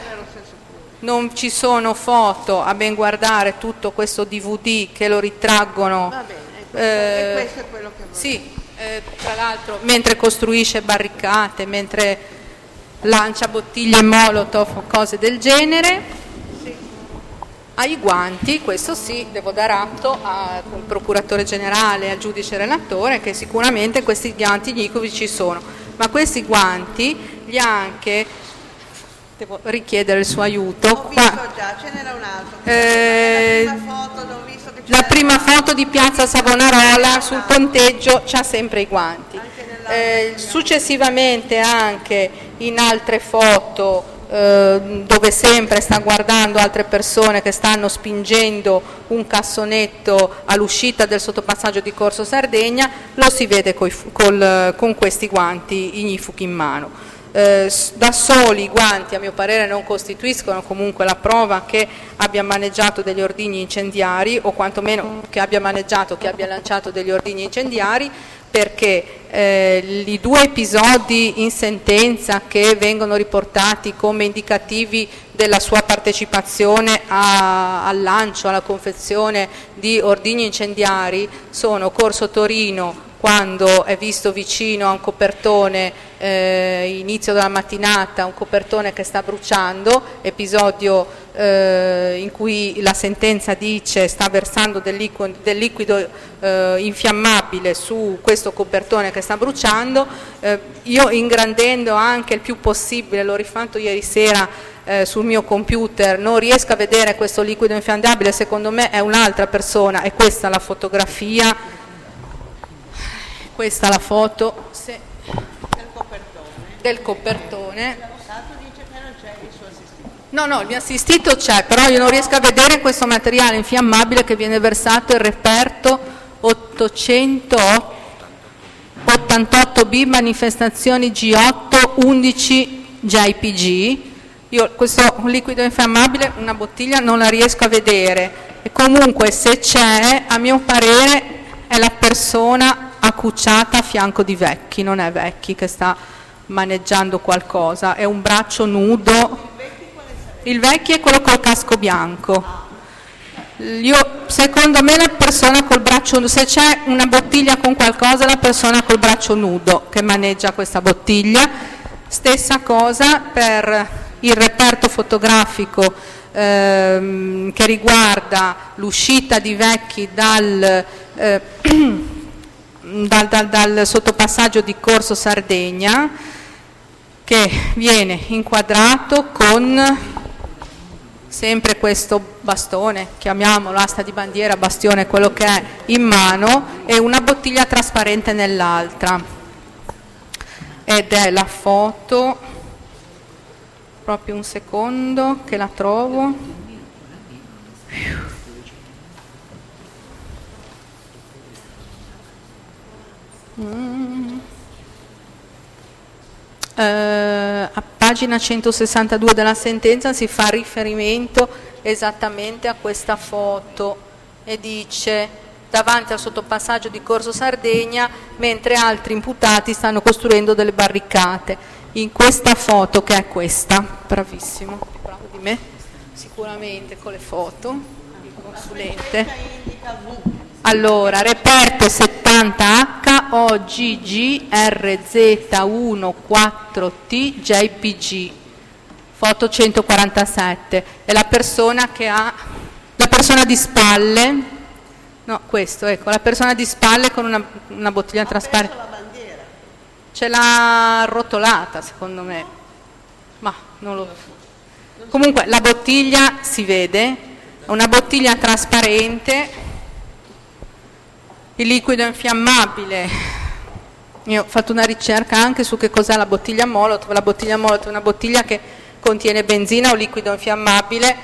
Non ci sono foto, a ben guardare tutto questo D V D che lo ritraggono. Va bene, e questo, eh, e questo è quello che volevo. Sì, eh, tra l'altro mentre costruisce barricate, mentre lancia bottiglie Molotov o cose del genere. Sì. Ha i guanti, questo sì, devo dare atto al procuratore generale e al giudice relatore che sicuramente questi guanti ignivoci ci sono, ma questi guanti li ha anche... Devo richiedere il suo aiuto. Ho visto Qua, già, ce n'era un altro. eh, la prima foto, ho visto che la prima foto di Piazza Savonarola sul ponteggio c'ha sempre i guanti. Eh, successivamente anche in altre foto eh, dove sempre sta guardando altre persone che stanno spingendo un cassonetto all'uscita del sottopassaggio di Corso Sardegna, lo si vede coi, col, con questi guanti ignifughi in mano. Eh, da soli i guanti a mio parere non costituiscono comunque la prova che abbia maneggiato degli ordigni incendiari, o quantomeno che abbia maneggiato, che abbia lanciato degli ordigni incendiari, perché eh, i due episodi in sentenza che vengono riportati come indicativi della sua partecipazione a, al lancio, alla confezione di ordigni incendiari sono Corso Torino, quando è visto vicino a un copertone, eh, inizio della mattinata, un copertone che sta bruciando, episodio eh, in cui la sentenza dice sta versando del liquido, del liquido eh, infiammabile su questo copertone che sta bruciando. Eh, io ingrandendo anche il più possibile, l'ho rifatto ieri sera eh, sul mio computer, non riesco a vedere questo liquido infiammabile, secondo me è un'altra persona, e questa è la fotografia. questa la foto se, Del copertone. del copertone. L'avvocato dice che non c'è il suo assistito. No, no, il mio assistito c'è, però io non riesco a vedere questo materiale infiammabile che viene versato in reperto ottocentottantotto B, manifestazioni G otto, undici J P G. Io questo liquido infiammabile, una bottiglia, non la riesco a vedere. E comunque se c'è, a mio parere, è la persona accucciata a fianco di Vecchi, non è Vecchi che sta maneggiando qualcosa, è un braccio nudo. Il Vecchi è quello col casco bianco. Io, secondo me la persona col braccio nudo, se c'è una bottiglia con qualcosa, la persona col braccio nudo che maneggia questa bottiglia. Stessa cosa per il reperto fotografico ehm, che riguarda l'uscita di Vecchi dal, eh, dal, dal, dal sottopassaggio di Corso Sardegna, che viene inquadrato con sempre questo bastone, chiamiamolo asta di bandiera, bastione, quello che è in mano, e una bottiglia trasparente nell'altra. Ed è la foto, proprio un secondo che la trovo. Mm. Eh, a pagina centosessantadue della sentenza si fa riferimento esattamente a questa foto e dice: davanti al sottopassaggio di Corso Sardegna, mentre altri imputati stanno costruendo delle barricate. In questa foto, che è questa, bravissimo, più bravo di me sicuramente con le foto, il consulente. Allora, reperto settanta H O G G R Z quattordici T J P G, foto centoquarantasette, è la persona che ha, la persona di spalle, no questo, ecco, la persona di spalle con una, una bottiglia trasparente, La bandiera. ce l'ha arrotolata secondo me, ma non lo comunque la bottiglia si vede, è una bottiglia trasparente. Il liquido infiammabile, io ho fatto una ricerca anche su che cos'è la bottiglia Molotov. La bottiglia Molotov è una bottiglia che contiene benzina o liquido infiammabile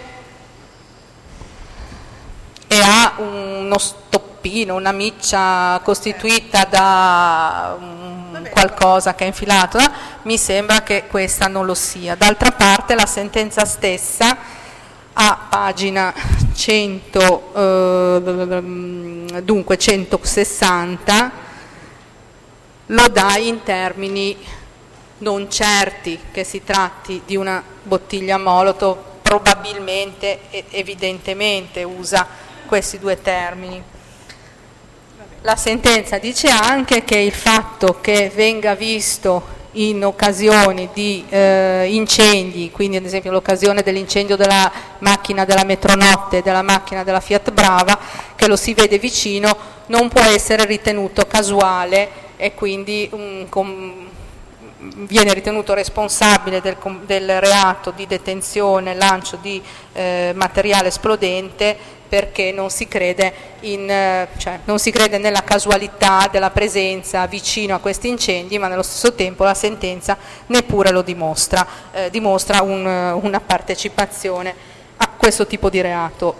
e ha uno stoppino, una miccia costituita da um, qualcosa che è infilato. Mi sembra che questa non lo sia. D'altra parte la sentenza stessa a pagina cento, eh, dunque centosessanta, lo dà in termini non certi che si tratti di una bottiglia Molotov, probabilmente e evidentemente usa questi due termini. La sentenza dice anche che il fatto che venga visto in occasioni di eh, incendi, quindi ad esempio l'occasione dell'incendio della macchina della Metronotte e della macchina della Fiat Brava, che lo si vede vicino, non può essere ritenuto casuale e quindi um, com, viene ritenuto responsabile del, del reato di detenzione, lancio di eh, materiale esplodente, perché non si crede in, cioè, non si crede nella casualità della presenza vicino a questi incendi, ma nello stesso tempo la sentenza neppure lo dimostra, eh, dimostra un, una partecipazione a questo tipo di reato.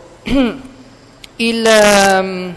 Il, um,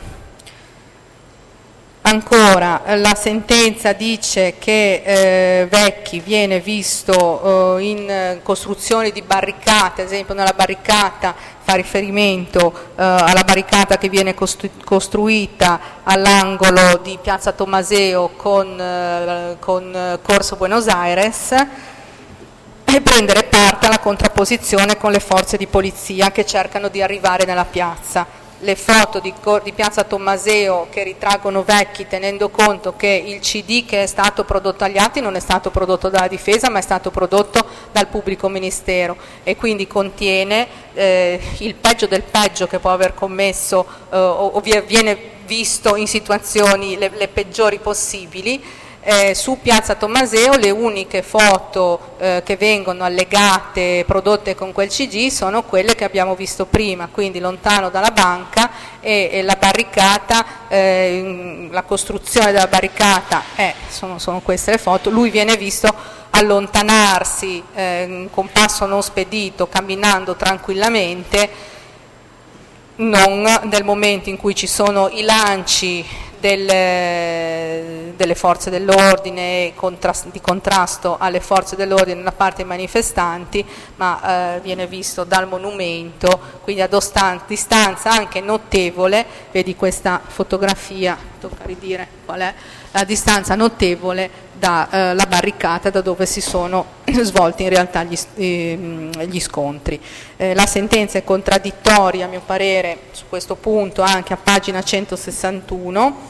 ancora la sentenza dice che eh, Vecchi viene visto eh, in costruzioni di barricate, ad esempio nella barricata, fa riferimento eh, alla barricata che viene costru- costruita all'angolo di Piazza Tomaseo con, eh, con Corso Buenos Aires, e prendere parte alla contrapposizione con le forze di polizia che cercano di arrivare nella piazza. Le foto di, di Piazza Tommaseo che ritraggono Vecchi, tenendo conto che il C D che è stato prodotto agli atti non è stato prodotto dalla difesa, ma è stato prodotto dal pubblico ministero, e quindi contiene eh, il peggio del peggio che può aver commesso eh, o, o viene visto in situazioni le, le peggiori possibili, Eh, su Piazza Tommaseo le uniche foto eh, che vengono allegate, prodotte con quel C D, sono quelle che abbiamo visto prima, quindi lontano dalla banca e, e la barricata, eh, la costruzione della barricata, eh, sono, sono queste le foto. Lui viene visto allontanarsi eh, con passo non spedito, camminando tranquillamente, non nel momento in cui ci sono i lanci Delle, delle forze dell'ordine, di contrasto alle forze dell'ordine da parte dei manifestanti, ma eh, viene visto dal monumento, quindi a distanza anche notevole. Vedi questa fotografia, tocca ridire qual è, a distanza notevole dalla eh, barricata da dove si sono svolti in realtà gli, eh, gli scontri. Eh, la sentenza è contraddittoria a mio parere su questo punto anche a pagina centosessantuno,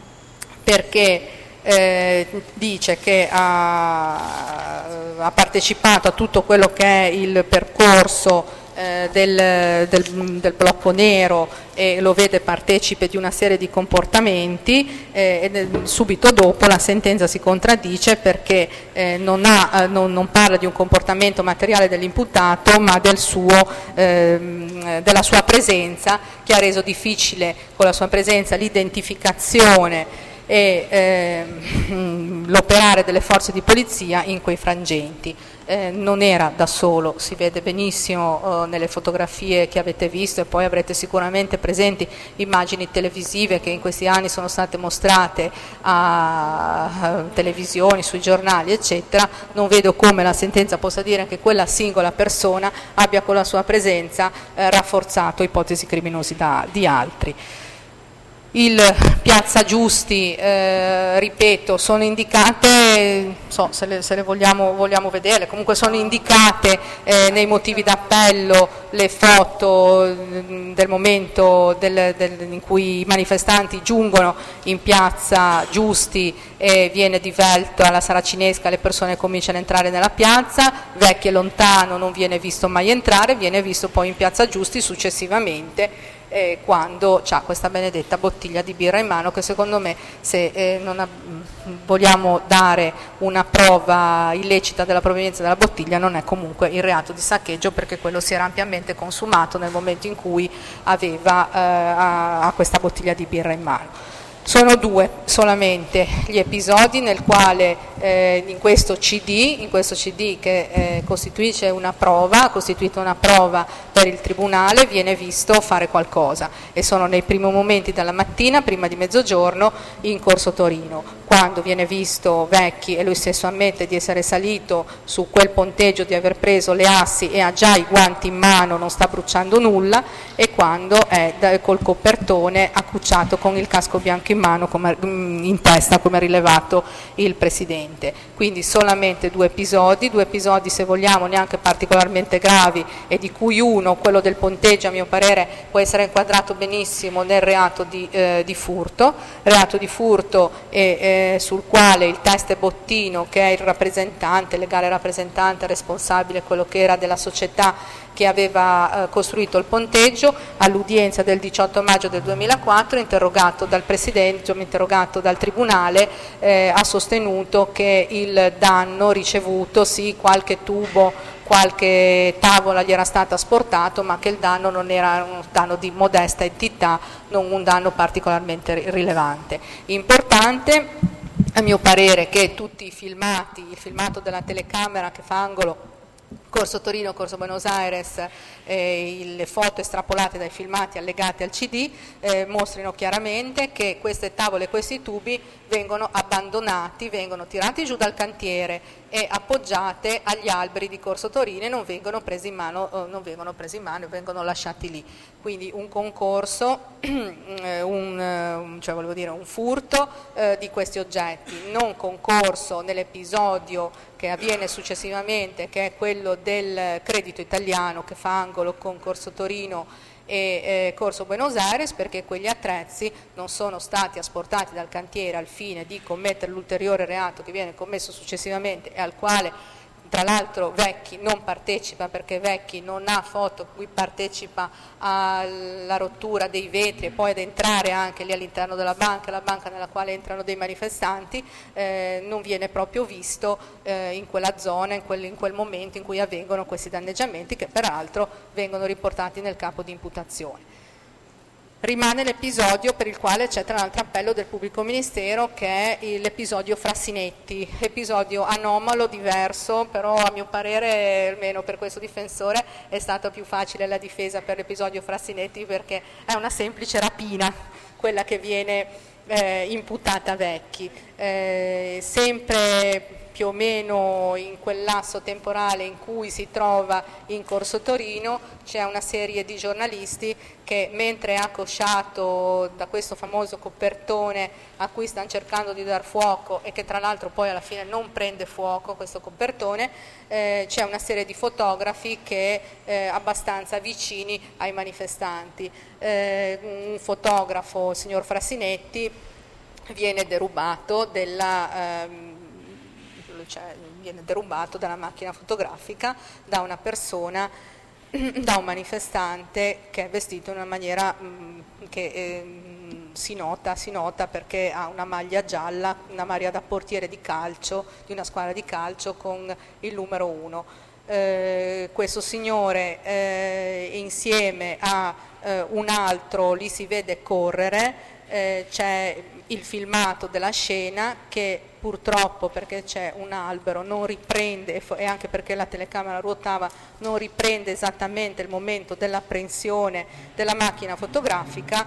perché eh, dice che ha, ha partecipato a tutto quello che è il percorso eh, del, del, del blocco nero e lo vede partecipe di una serie di comportamenti, eh, e subito dopo la sentenza si contraddice perché eh, non, ha, non, non parla di un comportamento materiale dell'imputato, ma del suo, eh, della sua presenza, che ha reso difficile con la sua presenza l'identificazione e eh, l'operare delle forze di polizia in quei frangenti. Eh, non era da solo, si vede benissimo eh, nelle fotografie che avete visto, e poi avrete sicuramente presenti immagini televisive che in questi anni sono state mostrate a, a televisioni, sui giornali eccetera. Non vedo come la sentenza possa dire che quella singola persona abbia con la sua presenza eh, rafforzato ipotesi criminosi da, di altri. Il Piazza Giusti, eh, ripeto, sono indicate, so se le, se le vogliamo, vogliamo vedere, comunque sono indicate eh, nei motivi d'appello le foto del momento del, del, in cui i manifestanti giungono in Piazza Giusti e viene divelta la saracinesca, le persone cominciano a entrare nella piazza, Vecchi e lontano non viene visto mai entrare, viene visto poi in Piazza Giusti successivamente, Eh, quando ha questa benedetta bottiglia di birra in mano, che secondo me, se eh, non ha, vogliamo dare una prova illecita della provenienza della bottiglia, non è comunque il reato di saccheggio, perché quello si era ampiamente consumato nel momento in cui aveva eh, a, a questa bottiglia di birra in mano. Sono due solamente gli episodi nel quale eh, in questo C D, in questo C D che eh, costituisce una prova, ha costituito una prova per il tribunale, viene visto fare qualcosa, e sono nei primi momenti della mattina, prima di mezzogiorno, in Corso Torino, quando viene visto Vecchi, e lui stesso ammette di essere salito su quel ponteggio, di aver preso le assi e ha già i guanti in mano, non sta bruciando nulla, e quando è da, col copertone accucciato con il casco bianco in mano, come, in testa, come ha rilevato il Presidente. Quindi solamente due episodi, due episodi se vogliamo neanche particolarmente gravi, e di cui uno, quello del ponteggio, a mio parere può essere inquadrato benissimo nel reato di, eh, di furto, reato di furto e, eh, sul quale il teste Bottino, che è il rappresentante, legale rappresentante, responsabile, quello che era della società che aveva eh, costruito il ponteggio, all'udienza del diciotto maggio del duemilaquattro, interrogato dal Presidente, interrogato dal Tribunale, eh, ha sostenuto che il danno ricevuto, sì, qualche tubo, qualche tavola gli era stato asportato, ma che il danno non era un danno di modesta entità, non un danno particolarmente rilevante. Importante, a mio parere, che tutti i filmati, il filmato della telecamera che fa angolo Corso Torino, Corso Buenos Aires, eh, le foto estrapolate dai filmati allegati al C D eh, mostrino chiaramente che queste tavole e questi tubi vengono abbandonati, vengono tirati giù dal cantiere e appoggiate agli alberi di Corso Torino e non vengono presi in mano, eh, non vengono presi in mano, vengono lasciati lì. Quindi un concorso, un, cioè volevo dire un furto eh, di questi oggetti, non concorso nell'episodio che avviene successivamente, che è quello del credito italiano che fa angolo con Corso Torino e eh, Corso Buenos Aires, perché quegli attrezzi non sono stati asportati dal cantiere al fine di commettere l'ulteriore reato che viene commesso successivamente e al quale tra l'altro Vecchi non partecipa, perché Vecchi non ha foto, qui partecipa alla rottura dei vetri e poi ad entrare anche lì all'interno della banca, la banca nella quale entrano dei manifestanti, eh, non viene proprio visto eh, in quella zona, in quel, in quel momento in cui avvengono questi danneggiamenti, che peraltro vengono riportati nel capo di imputazione. Rimane l'episodio per il quale c'è tra l'altro appello del pubblico ministero, che è l'episodio Frassinetti, episodio anomalo, diverso, però a mio parere, almeno per questo difensore, è stata più facile la difesa per l'episodio Frassinetti, perché è una semplice rapina quella che viene eh, imputata a Vecchi. Eh, sempre più o meno in quel lasso temporale in cui si trova in Corso Torino, c'è una serie di giornalisti che, mentre è accosciato da questo famoso copertone a cui stanno cercando di dar fuoco e che tra l'altro poi alla fine non prende fuoco questo copertone, eh, c'è una serie di fotografi che eh, abbastanza vicini ai manifestanti. Eh, un fotografo, il signor Frassinetti, viene derubato della... Ehm, cioè viene derubato dalla macchina fotografica da una persona, da un manifestante che è vestito in una maniera mh, che eh, si nota, si nota perché ha una maglia gialla, una maglia da portiere di calcio, di una squadra di calcio con il numero uno. Eh, questo signore eh, insieme a eh, un altro lì si vede correre, eh, c'è il filmato della scena che purtroppo, perché c'è un albero, non riprende, e anche perché la telecamera ruotava, non riprende esattamente il momento dell'apprensione della macchina fotografica.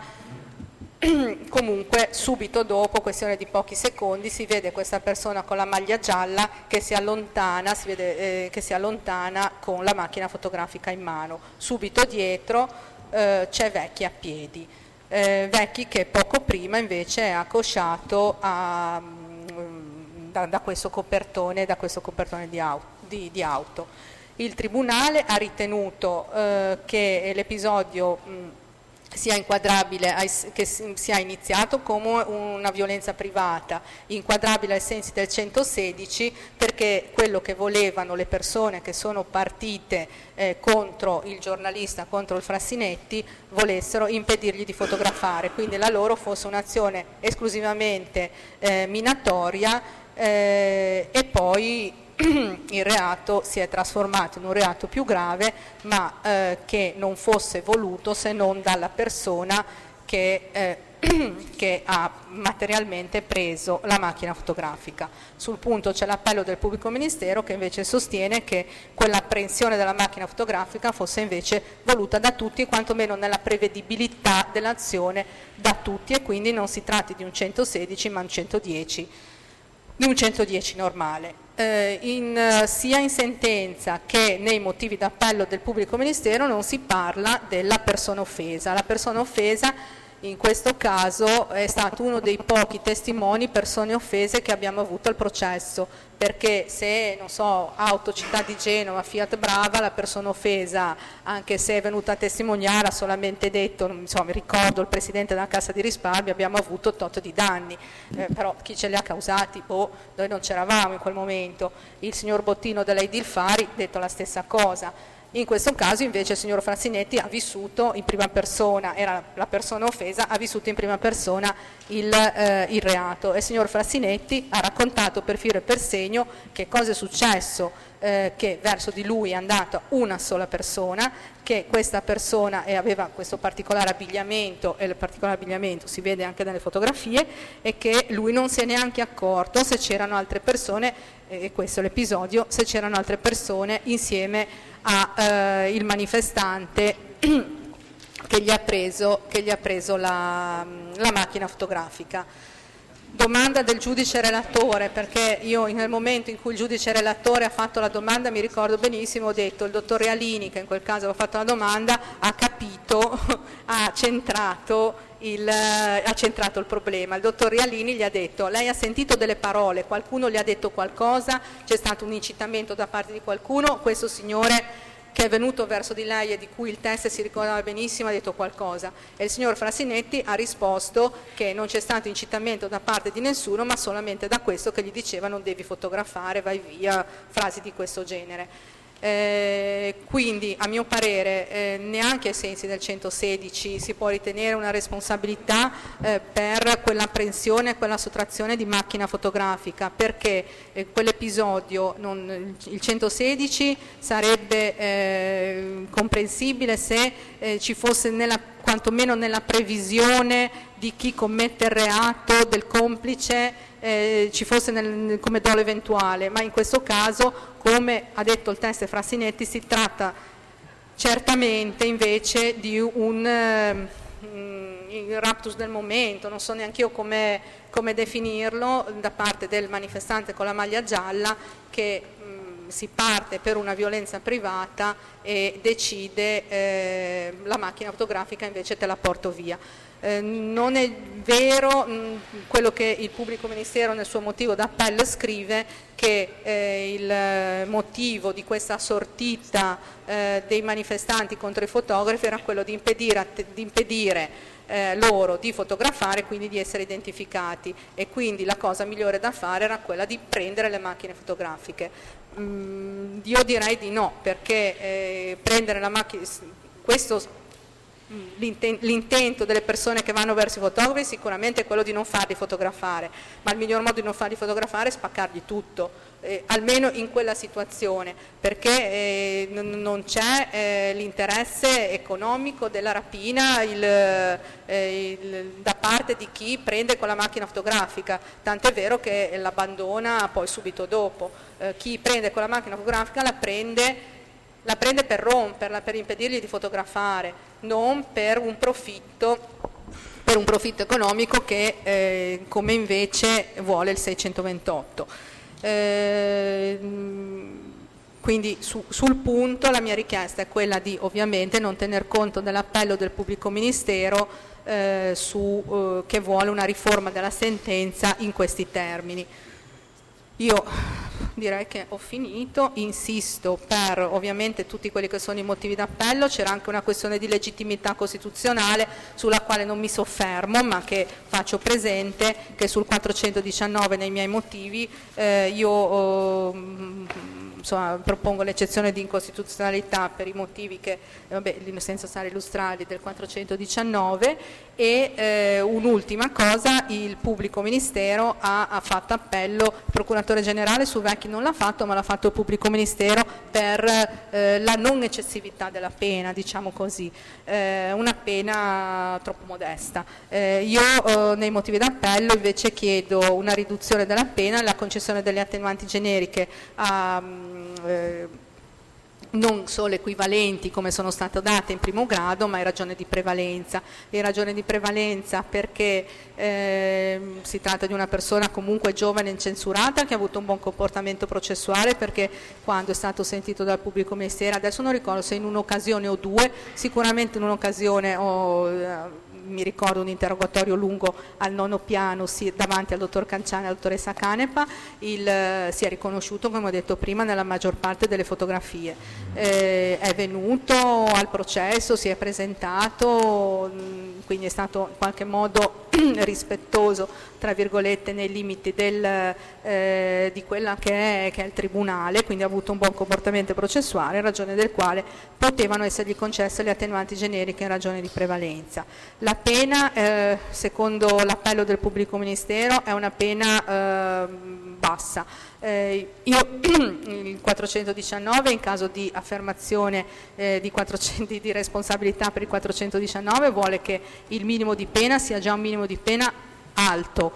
Comunque subito dopo, questione di pochi secondi, si vede questa persona con la maglia gialla che si allontana, si vede, eh, che si allontana con la macchina fotografica in mano. Subito dietro eh, c'è Vecchi a piedi. Eh, Vecchi che poco prima invece è accosciato a, da, da questo copertone, da questo copertone di auto, di, di auto. Il Tribunale ha ritenuto eh, che l'episodio mh, sia inquadrabile, che sia iniziato come una violenza privata, inquadrabile ai sensi del centosedici, perché quello che volevano le persone che sono partite eh, contro il giornalista, contro il Frassinetti, volessero impedirgli di fotografare, quindi la loro fosse un'azione esclusivamente eh, minatoria eh, e poi il reato si è trasformato in un reato più grave, ma eh, che non fosse voluto se non dalla persona che, eh, che ha materialmente preso la macchina fotografica. Sul punto c'è l'appello del pubblico ministero che invece sostiene che quell'apprensione della macchina fotografica fosse invece voluta da tutti, e quantomeno nella prevedibilità dell'azione da tutti, e quindi non si tratti di un centosedici ma un centodieci, di un centodieci normale. Eh, in, sia in sentenza che nei motivi d'appello del pubblico ministero non si parla della persona offesa. La persona offesa in questo caso è stato uno dei pochi testimoni, persone offese, che abbiamo avuto al processo, perché se, non so, Auto Città di Genova, Fiat Brava, la persona offesa, anche se è venuta a testimoniare, ha solamente detto, insomma, mi ricordo il presidente della Cassa di Risparmio, abbiamo avuto tot di danni, eh, però chi ce li ha causati? Oh, noi non c'eravamo in quel momento. Il signor Bottino della Idilfari ha detto la stessa cosa. In questo caso invece il signor Frassinetti ha vissuto in prima persona, era la persona offesa, ha vissuto in prima persona il, eh, il reato, e il signor Frassinetti ha raccontato per filo e per segno che cosa è successo, eh, che verso di lui è andata una sola persona, che questa persona e aveva questo particolare abbigliamento, e il particolare abbigliamento si vede anche nelle fotografie, e che lui non si è neanche accorto se c'erano altre persone, e questo è l'episodio, se c'erano altre persone insieme a eh, il manifestante che gli ha preso, che gli ha preso la, la macchina fotografica. Domanda del giudice relatore, perché io nel momento in cui il giudice relatore ha fatto la domanda mi ricordo benissimo, ho detto il dottor Realini, che in quel caso aveva fatto la domanda, ha capito, ha centrato Il, ha centrato il problema. Il dottor Realini gli ha detto: lei ha sentito delle parole, qualcuno gli ha detto qualcosa, c'è stato un incitamento da parte di qualcuno? Questo signore che è venuto verso di lei e di cui il test si ricordava benissimo, ha detto qualcosa, e il signor Frassinetti ha risposto che non c'è stato incitamento da parte di nessuno, ma solamente da questo che gli diceva non devi fotografare, vai via, frasi di questo genere. Eh, quindi a mio parere eh, neanche ai sensi del centosedici si può ritenere una responsabilità eh, per quell'apprensione, quella sottrazione di macchina fotografica, perché eh, quell'episodio, non, il centosedici sarebbe eh, comprensibile se eh, ci fosse nella, quantomeno nella previsione di chi commette il reato, del complice, eh, ci fosse nel, come dolo eventuale, ma in questo caso, come ha detto il test Frassinetti, si tratta certamente invece di un eh, il raptus del momento, non so neanche io come, come definirlo, da parte del manifestante con la maglia gialla che mh, si parte per una violenza privata e decide eh, la macchina fotografica invece te la porto via. Eh, non è vero mh, quello che il pubblico ministero nel suo motivo d'appello scrive, che eh, il motivo di questa sortita eh, dei manifestanti contro i fotografi era quello di impedire, di impedire eh, loro di fotografare, quindi di essere identificati, e quindi la cosa migliore da fare era quella di prendere le macchine fotografiche. Mm, io direi di no, perché eh, prendere la macchina, questo l'intento delle persone che vanno verso i fotografi sicuramente è quello di non farli fotografare, ma il miglior modo di non farli fotografare è spaccargli tutto, eh, almeno in quella situazione, perché eh, non c'è eh, l'interesse economico della rapina il, eh, il, da parte di chi prende con la macchina fotografica, tant'è vero che l'abbandona poi subito dopo. Eh, chi prende con la macchina fotografica la prende la prende per romperla, per impedirgli di fotografare, non per un profitto, per un profitto economico che eh, come invece vuole il seicentoventotto. Eh, quindi su, sul punto la mia richiesta è quella di ovviamente non tener conto dell'appello del pubblico ministero eh, su, eh, che vuole una riforma della sentenza in questi termini. Io direi che ho finito, insisto per ovviamente tutti quelli che sono i motivi d'appello, c'era anche una questione di legittimità costituzionale sulla quale non mi soffermo, ma che faccio presente che sul quattrocentodiciannove nei miei motivi eh, io eh, insomma, propongo l'eccezione di incostituzionalità per i motivi che, eh, vabbè, senza stare illustrati, del quattrocentodiciannove, e eh, un'ultima cosa, il pubblico ministero ha, ha fatto appello, il procuratore generale su Vecchi non l'ha fatto, ma l'ha fatto il pubblico ministero per eh, la non eccessività della pena, diciamo così, eh, una pena troppo modesta. Eh, io eh, nei motivi d'appello invece chiedo una riduzione della pena e la concessione delle attenuanti generiche a eh, non solo equivalenti come sono state date in primo grado, ma in ragione di prevalenza. In ragione di prevalenza perché eh, si tratta di una persona comunque giovane e incensurata che ha avuto un buon comportamento processuale, perché quando è stato sentito dal pubblico ministero, adesso non ricordo se in un'occasione o due, sicuramente in un'occasione ho... Eh, mi ricordo un interrogatorio lungo al nono piano sì, davanti al dottor Canciani e alla dottoressa Canepa, il, eh, si è riconosciuto, come ho detto prima, nella maggior parte delle fotografie. Eh, è venuto al processo, si è presentato, mh, quindi è stato in qualche modo rispettoso, tra virgolette, nei limiti del, eh, di quella che è, che è il tribunale, quindi ha avuto un buon comportamento processuale, in ragione del quale potevano essergli concesse le attenuanti generiche in ragione di prevalenza. La pena, eh, secondo l'appello del pubblico ministero, è una pena eh, bassa. Eh, io il quattrocentodiciannove, in caso di affermazione eh, di, quattrocento, di responsabilità per il quattrocentodiciannove, vuole che il minimo di pena sia già un minimo di pena alto.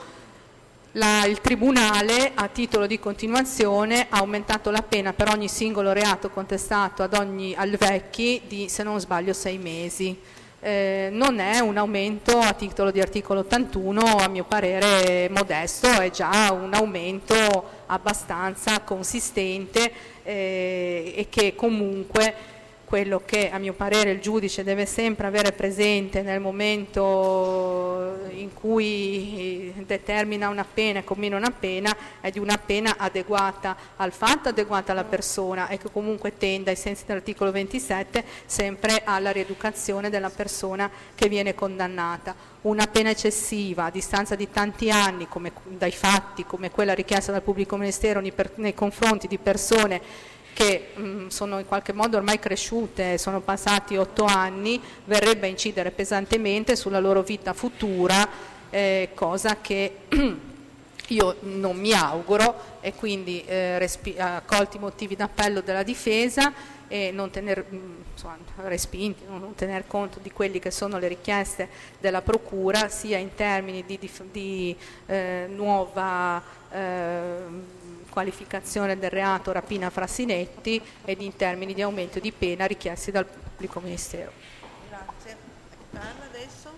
La, il Tribunale, a titolo di continuazione, ha aumentato la pena per ogni singolo reato contestato ad ogni, al Vecchi di, se non sbaglio, sei mesi. Eh, non è un aumento a titolo di articolo ottantuno, a mio parere modesto, è già un aumento abbastanza consistente eh, e che comunque quello che a mio parere il giudice deve sempre avere presente nel momento in cui determina una pena e commina una pena è di una pena adeguata al fatto, adeguata alla persona e che comunque tende ai sensi dell'articolo ventisette sempre alla rieducazione della persona che viene condannata. Una pena eccessiva a distanza di tanti anni come, dai fatti come quella richiesta dal pubblico ministero nei, per, nei confronti di persone che mh, sono in qualche modo ormai cresciute, sono passati otto anni, verrebbe a incidere pesantemente sulla loro vita futura, eh, cosa che io non mi auguro, e quindi eh, respi- accolti i motivi d'appello della difesa e non tener, insomma, respinti, non tener conto di quelli che sono le richieste della Procura, sia in termini di, di, di eh, nuova eh, qualificazione del reato rapina a Frassinetti ed in termini di aumento di pena richiesti dal pubblico ministero. Grazie. Parla adesso?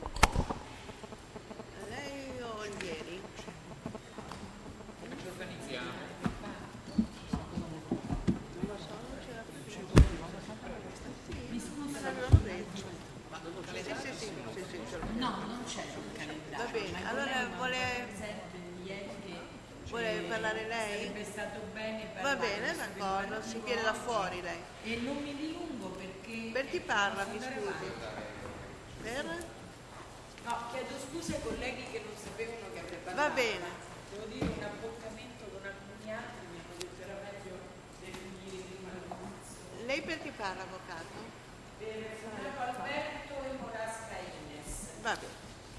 Lei o ieri? Organizziamo. Non lo so, non c'era più. Mi scusa, l'avevano detto. Sì, sì, sì, sì, sì, ce l'ho. No, non c'è un calendario. Va bene, allora vuole... Vuole parlare lei? Sarebbe stato bene Va parlare. bene, d'accordo, si viene da fuori lei. E non mi dilungo perché... Per chi parla, mi scusi? Per? No, chiedo scusa ai colleghi che non sapevano che avrei parlato. Va bene. Devo dire un abboccamento con alcuni altri, mi hanno detto era meglio definire prima la commissione. Lei per chi parla, avvocato? Per Franco Alberto e Morasca Ines. Va bene.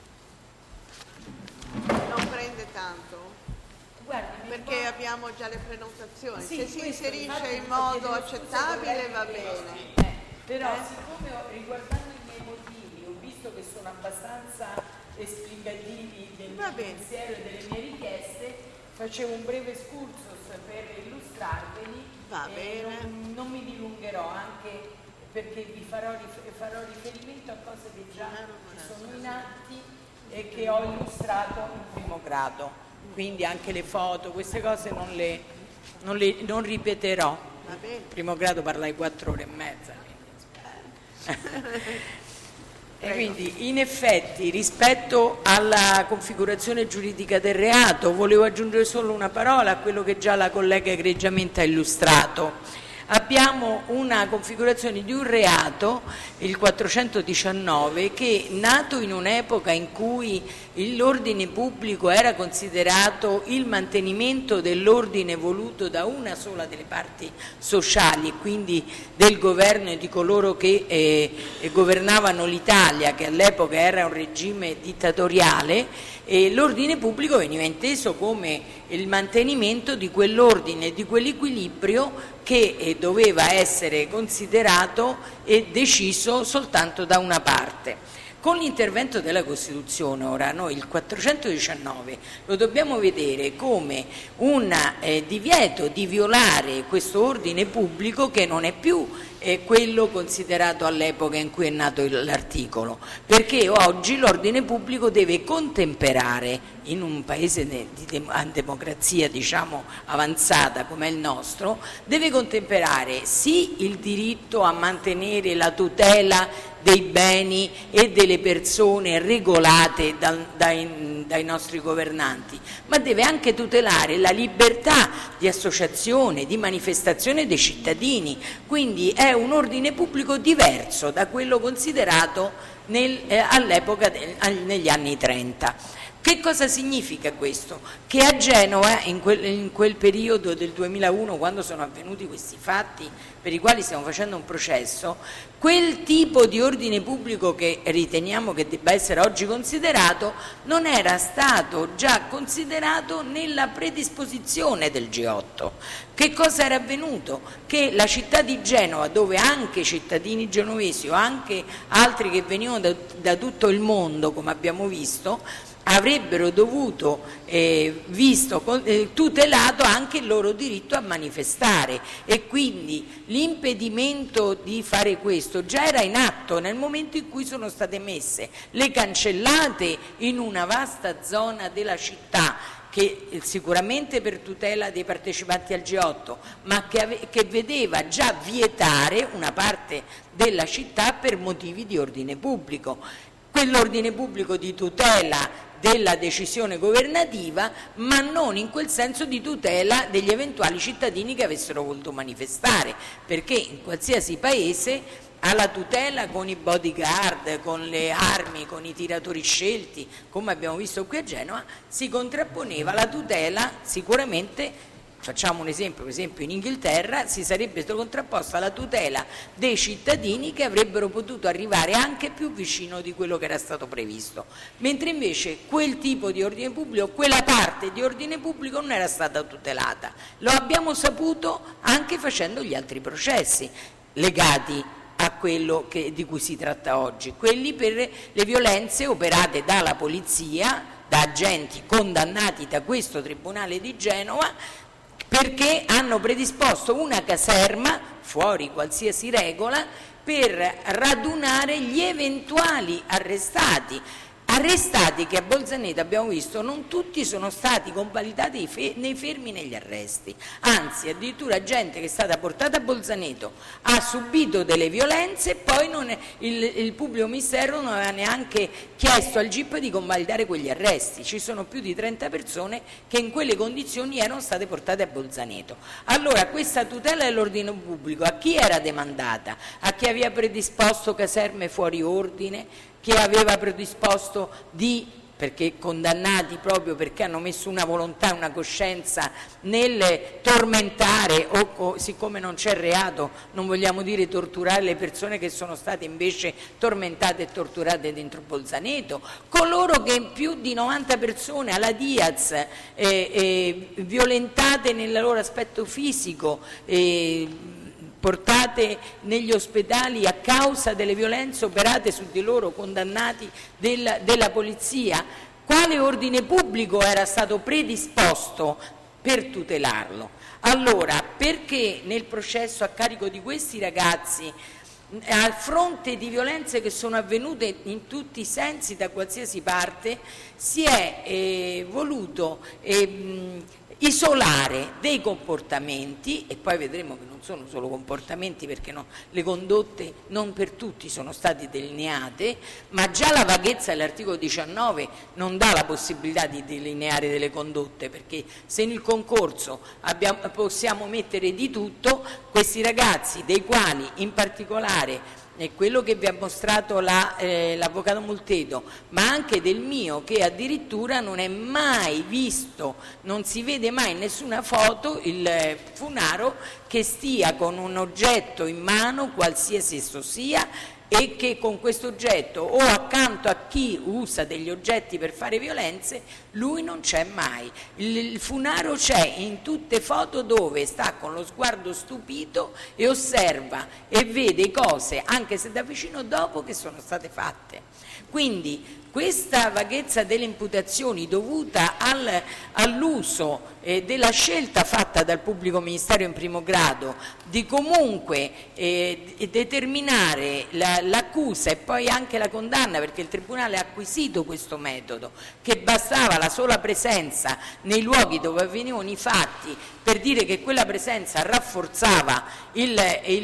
Non prende tanto? Guardi, Perché abbiamo già le prenotazioni. Sì, Se si questo, inserisce infatti, in modo chiedo scusa accettabile ai va colleghi bene. che- eh, però Eh? siccome ho- riguardando i miei motivi ho visto che sono abbastanza esplicativi del Va mio bene. pensiero e delle mie richieste, facevo un breve excursus per illustrarveli. Va e bene. Non, non mi dilungherò anche perché vi farò, rif- farò riferimento a cose che già sono in atti e che ho illustrato in primo grado. Quindi anche le foto, queste cose non le, non le non ripeterò. Va bene. In primo grado parlai quattro ore e mezza. E quindi in effetti rispetto alla configurazione giuridica del reato volevo aggiungere solo una parola a quello che già la collega egregiamente ha illustrato. Abbiamo una configurazione di un reato, il quattrocentodiciannove, che nato in un'epoca in cui l'ordine pubblico era considerato il mantenimento dell'ordine voluto da una sola delle parti sociali, quindi del governo e di coloro che eh, governavano l'Italia, che all'epoca era un regime dittatoriale, e l'ordine pubblico veniva inteso come il mantenimento di quell'ordine, di quell'equilibrio che eh, doveva essere considerato e deciso soltanto da una parte. Con l'intervento della Costituzione, ora noi il quattrocentodiciannove lo dobbiamo vedere come un eh, divieto di violare questo ordine pubblico che non è più eh, quello considerato all'epoca in cui è nato il, l'articolo, perché oggi l'ordine pubblico deve contemperare, in un paese de, di de, democrazia diciamo avanzata come il nostro, deve contemperare sì il diritto a mantenere la tutela dei beni e delle persone regolate da, dai, dai nostri governanti, ma deve anche tutelare la libertà di associazione, di manifestazione dei cittadini. Quindi è un ordine pubblico diverso da quello considerato nel, eh, all'epoca de, negli anni trenta. Che cosa significa questo? Che a Genova, in quel, in quel periodo del duemilauno, quando sono avvenuti questi fatti per i quali stiamo facendo un processo, quel tipo di ordine pubblico che riteniamo che debba essere oggi considerato non era stato già considerato nella predisposizione del G otto. Che cosa era avvenuto? Che la città di Genova, dove anche cittadini genovesi o anche altri che venivano da, da tutto il mondo, come abbiamo visto, avrebbero dovuto, eh, visto, eh, tutelato anche il loro diritto a manifestare, e quindi l'impedimento di fare questo già era in atto nel momento in cui sono state messe le cancellate in una vasta zona della città, che sicuramente per tutela dei partecipanti al G otto, ma che, ave- che vedeva già vietare una parte della città per motivi di ordine pubblico. quell'ordine pubblico di tutela della decisione governativa, ma non in quel senso di tutela degli eventuali cittadini che avessero voluto manifestare, perché in qualsiasi paese alla tutela con i bodyguard, con le armi, con i tiratori scelti, come abbiamo visto qui a Genova, si contrapponeva la tutela sicuramente. Facciamo un esempio, per esempio in Inghilterra si sarebbe contrapposta alla tutela dei cittadini che avrebbero potuto arrivare anche più vicino di quello che era stato previsto, mentre invece quel tipo di ordine pubblico, quella parte di ordine pubblico non era stata tutelata. Lo abbiamo saputo anche facendo gli altri processi legati a quello che, di cui si tratta oggi, quelli per le violenze operate dalla polizia, da agenti condannati da questo Tribunale di Genova, perché hanno predisposto una caserma, fuori qualsiasi regola, per radunare gli eventuali arrestati. Arrestati che a Bolzaneto abbiamo visto non tutti sono stati convalidati nei fermi negli arresti, anzi addirittura gente che è stata portata a Bolzaneto ha subito delle violenze e poi non è, il, il pubblico ministero non aveva neanche chiesto al G I P di convalidare quegli arresti. Ci sono più di trenta persone che in quelle condizioni erano state portate a Bolzaneto. Allora questa tutela dell'ordine pubblico a chi era demandata? A chi aveva predisposto caserme fuori ordine, che aveva predisposto di, perché condannati proprio perché hanno messo una volontà e una coscienza nel tormentare o siccome non c'è reato non vogliamo dire torturare le persone che sono state invece tormentate e torturate dentro Bolzaneto, coloro che più di novanta persone alla Diaz eh, eh, violentate nel loro aspetto fisico, eh, portate negli ospedali a causa delle violenze operate su di loro, condannati della, della polizia. Quale ordine pubblico era stato predisposto per tutelarlo? Allora, perché nel processo a carico di questi ragazzi, a fronte di violenze che sono avvenute in tutti i sensi da qualsiasi parte, si è eh, voluto eh, mh, isolare dei comportamenti, e poi vedremo che non sono solo comportamenti perché no, le condotte non per tutti sono state delineate, ma già la vaghezza dell'articolo diciannove non dà la possibilità di delineare delle condotte, perché se nel concorso abbiamo, possiamo mettere di tutto, questi ragazzi, dei quali in particolare è quello che vi ha mostrato la, eh, l'avvocato Multedo, ma anche del mio, che addirittura non è mai visto, non si vede mai in nessuna foto il eh, Funaro che stia con un oggetto in mano, qualsiasi esso sia, e che con questo oggetto o accanto a chi usa degli oggetti per fare violenze, lui non c'è mai. Il, il Funaro c'è in tutte foto dove sta con lo sguardo stupito e osserva e vede cose, anche se da vicino, dopo che sono state fatte. Quindi questa vaghezza delle imputazioni dovuta al, all'uso eh, della scelta fatta dal pubblico ministero in primo grado di comunque eh, determinare la, l'accusa e poi anche la condanna, perché il Tribunale ha acquisito questo metodo, che bastava la sola presenza nei luoghi dove avvenivano i fatti per dire che quella presenza rafforzava il,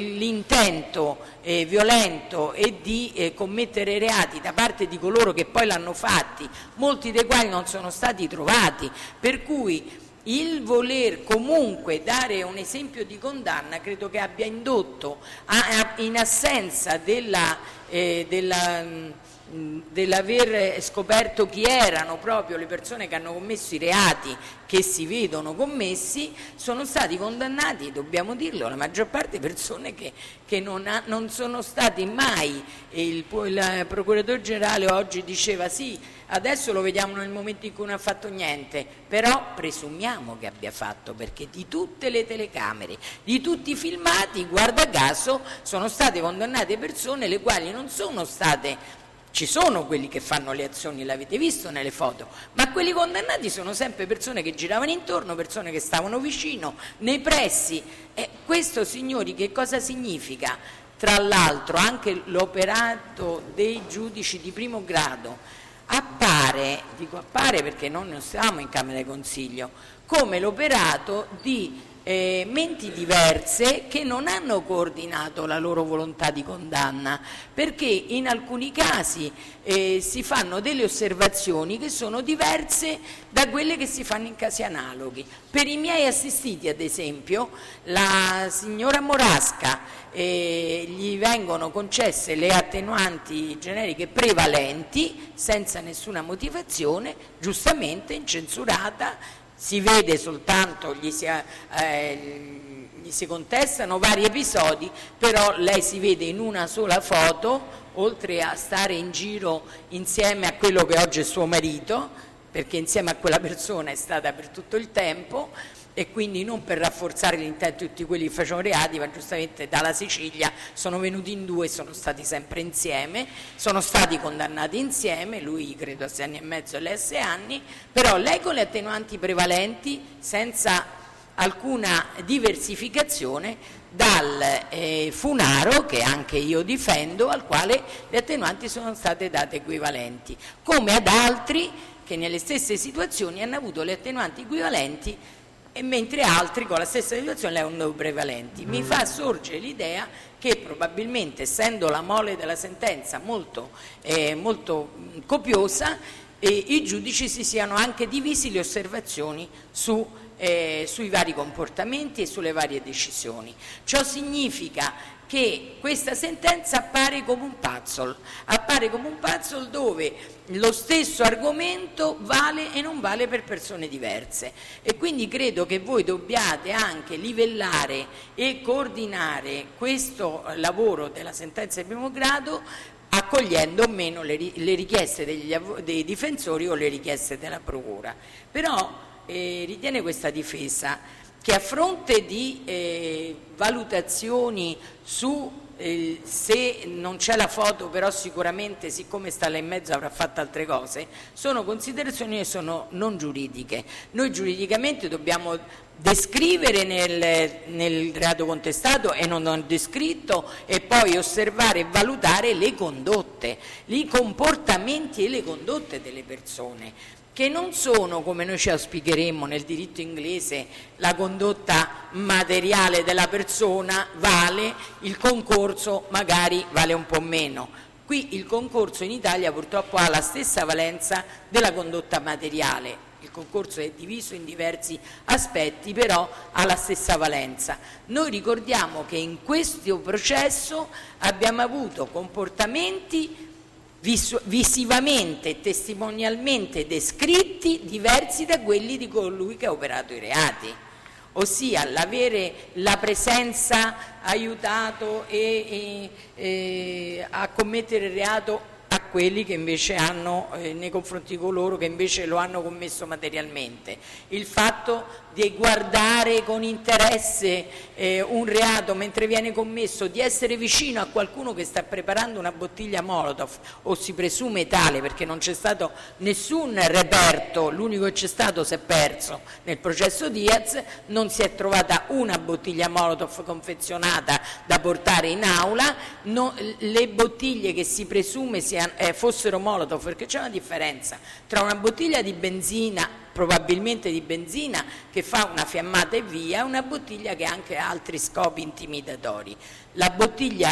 l'intento eh, violento e di eh, commettere reati da parte di coloro che poi l'hanno fatti, molti dei quali non sono stati trovati, per cui il voler comunque dare un esempio di condanna credo che abbia indotto, a, a, in assenza della, eh, della dell'aver scoperto chi erano proprio le persone che hanno commesso i reati che si vedono commessi, sono stati condannati, dobbiamo dirlo, la maggior parte persone che, che non, ha, non sono stati mai. Il, il procuratore generale oggi diceva sì, adesso lo vediamo nel momento in cui non ha fatto niente, però presumiamo che abbia fatto, perché di tutte le telecamere, di tutti i filmati, guarda caso, sono state condannate persone le quali non sono state. Ci sono quelli che fanno le azioni, l'avete visto nelle foto, ma quelli condannati sono sempre persone che giravano intorno, persone che stavano vicino, nei pressi. E questo, signori, che cosa significa? Tra l'altro anche l'operato dei giudici di primo grado appare, dico appare perché non ne stiamo in Camera di Consiglio, come l'operato di eh, menti diverse che non hanno coordinato la loro volontà di condanna, perché in alcuni casi eh, si fanno delle osservazioni che sono diverse da quelle che si fanno in casi analoghi. Per i miei assistiti, ad esempio, la signora Morasca eh, gli vengono concesse le attenuanti generiche prevalenti senza nessuna motivazione, giustamente incensurata, si vede soltanto, gli si, eh, gli si contestano vari episodi, però lei si vede in una sola foto, oltre a stare in giro insieme a quello che oggi è suo marito, perché insieme a quella persona è stata per tutto il tempo, e quindi non per rafforzare l'intento di tutti quelli che facevano reati, ma giustamente dalla Sicilia sono venuti in due e sono stati sempre insieme, sono stati condannati insieme, lui credo a sei anni e mezzo e lei a sei anni, però lei con le attenuanti prevalenti senza alcuna diversificazione dal eh, Funaro, che anche io difendo, al quale le attenuanti sono state date equivalenti, come ad altri che nelle stesse situazioni hanno avuto le attenuanti equivalenti, e mentre altri con la stessa situazione le hanno prevalenti. Mi fa sorgere l'idea che probabilmente, essendo la mole della sentenza molto, eh, molto copiosa, eh, i giudici si siano anche divisi le osservazioni su, eh, sui vari comportamenti e sulle varie decisioni. Ciò significa che questa sentenza appare come un puzzle, appare come un puzzle dove lo stesso argomento vale e non vale per persone diverse, e quindi credo che voi dobbiate anche livellare e coordinare questo lavoro della sentenza di primo grado, accogliendo o meno le, le richieste degli, dei difensori o le richieste della procura. Però eh, ritiene questa difesa che a fronte di eh, valutazioni su eh, se non c'è la foto, però sicuramente siccome sta là in mezzo avrà fatto altre cose, sono considerazioni che sono non giuridiche. Noi giuridicamente dobbiamo descrivere nel, nel reato contestato e non ho descritto, e poi osservare e valutare le condotte, i comportamenti e le condotte delle persone, che non sono, come noi ci auspicheremmo nel diritto inglese, la condotta materiale della persona vale, il concorso magari vale un po' meno. Qui il concorso in Italia purtroppo ha la stessa valenza della condotta materiale. Il concorso è diviso in diversi aspetti, però ha la stessa valenza. Noi ricordiamo che in questo processo abbiamo avuto comportamenti visivamente e testimonialmente descritti diversi da quelli di colui che ha operato i reati, ossia l'avere la presenza aiutato e, e, e a commettere il reato a quelli che invece hanno eh, nei confronti di coloro che invece lo hanno commesso materialmente, il fatto di guardare con interesse eh, un reato mentre viene commesso, di essere vicino a qualcuno che sta preparando una bottiglia Molotov, o si presume tale perché non c'è stato nessun reperto, l'unico che c'è stato si è perso nel processo Diaz, non si è trovata una bottiglia Molotov confezionata da portare in aula, no, le bottiglie che si presume siano, eh, fossero Molotov, perché c'è una differenza tra una bottiglia di benzina, probabilmente di benzina, che fa una fiammata e via, una bottiglia che ha anche altri scopi intimidatori. La bottiglia